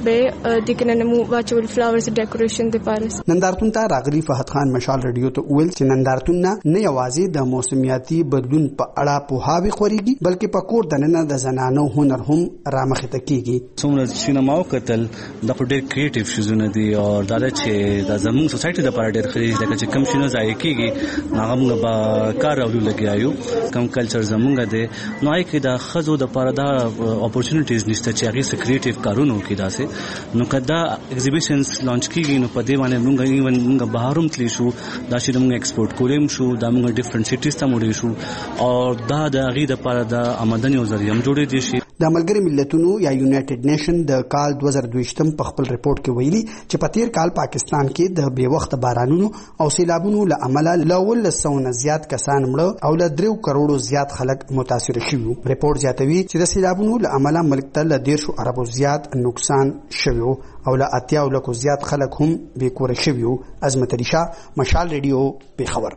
Speaker 18: به د کنه مو واچول فلاورز ډیکوریشن د پارس.
Speaker 3: نندارتون ته راغلي فهد خان مشال رادیو ته ویل چې نندارتون نه یوازې د موسمیاتي بدلون په اړه پوهاوی خوريږي بلکې په کور دننه د زنانو هنر هم رامخته کیږي.
Speaker 2: څومره سینما او کتل د ډېر کریټیو شوزونه دي او دا چې د زموږ سوسایټي د لپاره ډېر ښه دي چې کم شنو ځای کیږي هغه موږ به کار اورو لګیایو کم کلچر زموږ دی نو آی کې د خزو د لپاره دا اپورچونټیز نشته چې هغه سکریټیو کارونه کوي داسې نو کدا ایگزیبیشنز لانچ کیږي نو په دې باندې موږ ایون موږ بهاروم تلی شو دا چې موږ ایکسپورټ کولم شو دا موږ ډیفرنٹ سټیز ته موړې شو او دا د هغه د لپاره د آمدنی او ذریعہ جوړې دي شي.
Speaker 3: د ملګری ملتونو یا یونایټډ نیشن د کال دوه زره دوه په خپل ریپورت کې ویلي چې په تیر کال پاکستان کې د بې وخت بارانونو او سیلابونو له امله له سونه زیات کسان مړه او له درې کروڑو زیات خلک متاثر شوي. ریپورت زیاتوي چې د سیلابونو له امله ملک ته له دیرشو اربو زیات نقصان شوی او له اتیا لکو زیات خلک هم بې کوره شوي. عظمت علی شاه، مشال ریډیو، پیښور.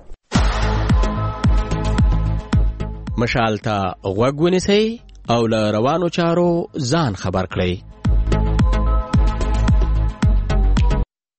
Speaker 15: مشال ته غوږ ونیسئ او له روانو چارو ځان خبر کړئ.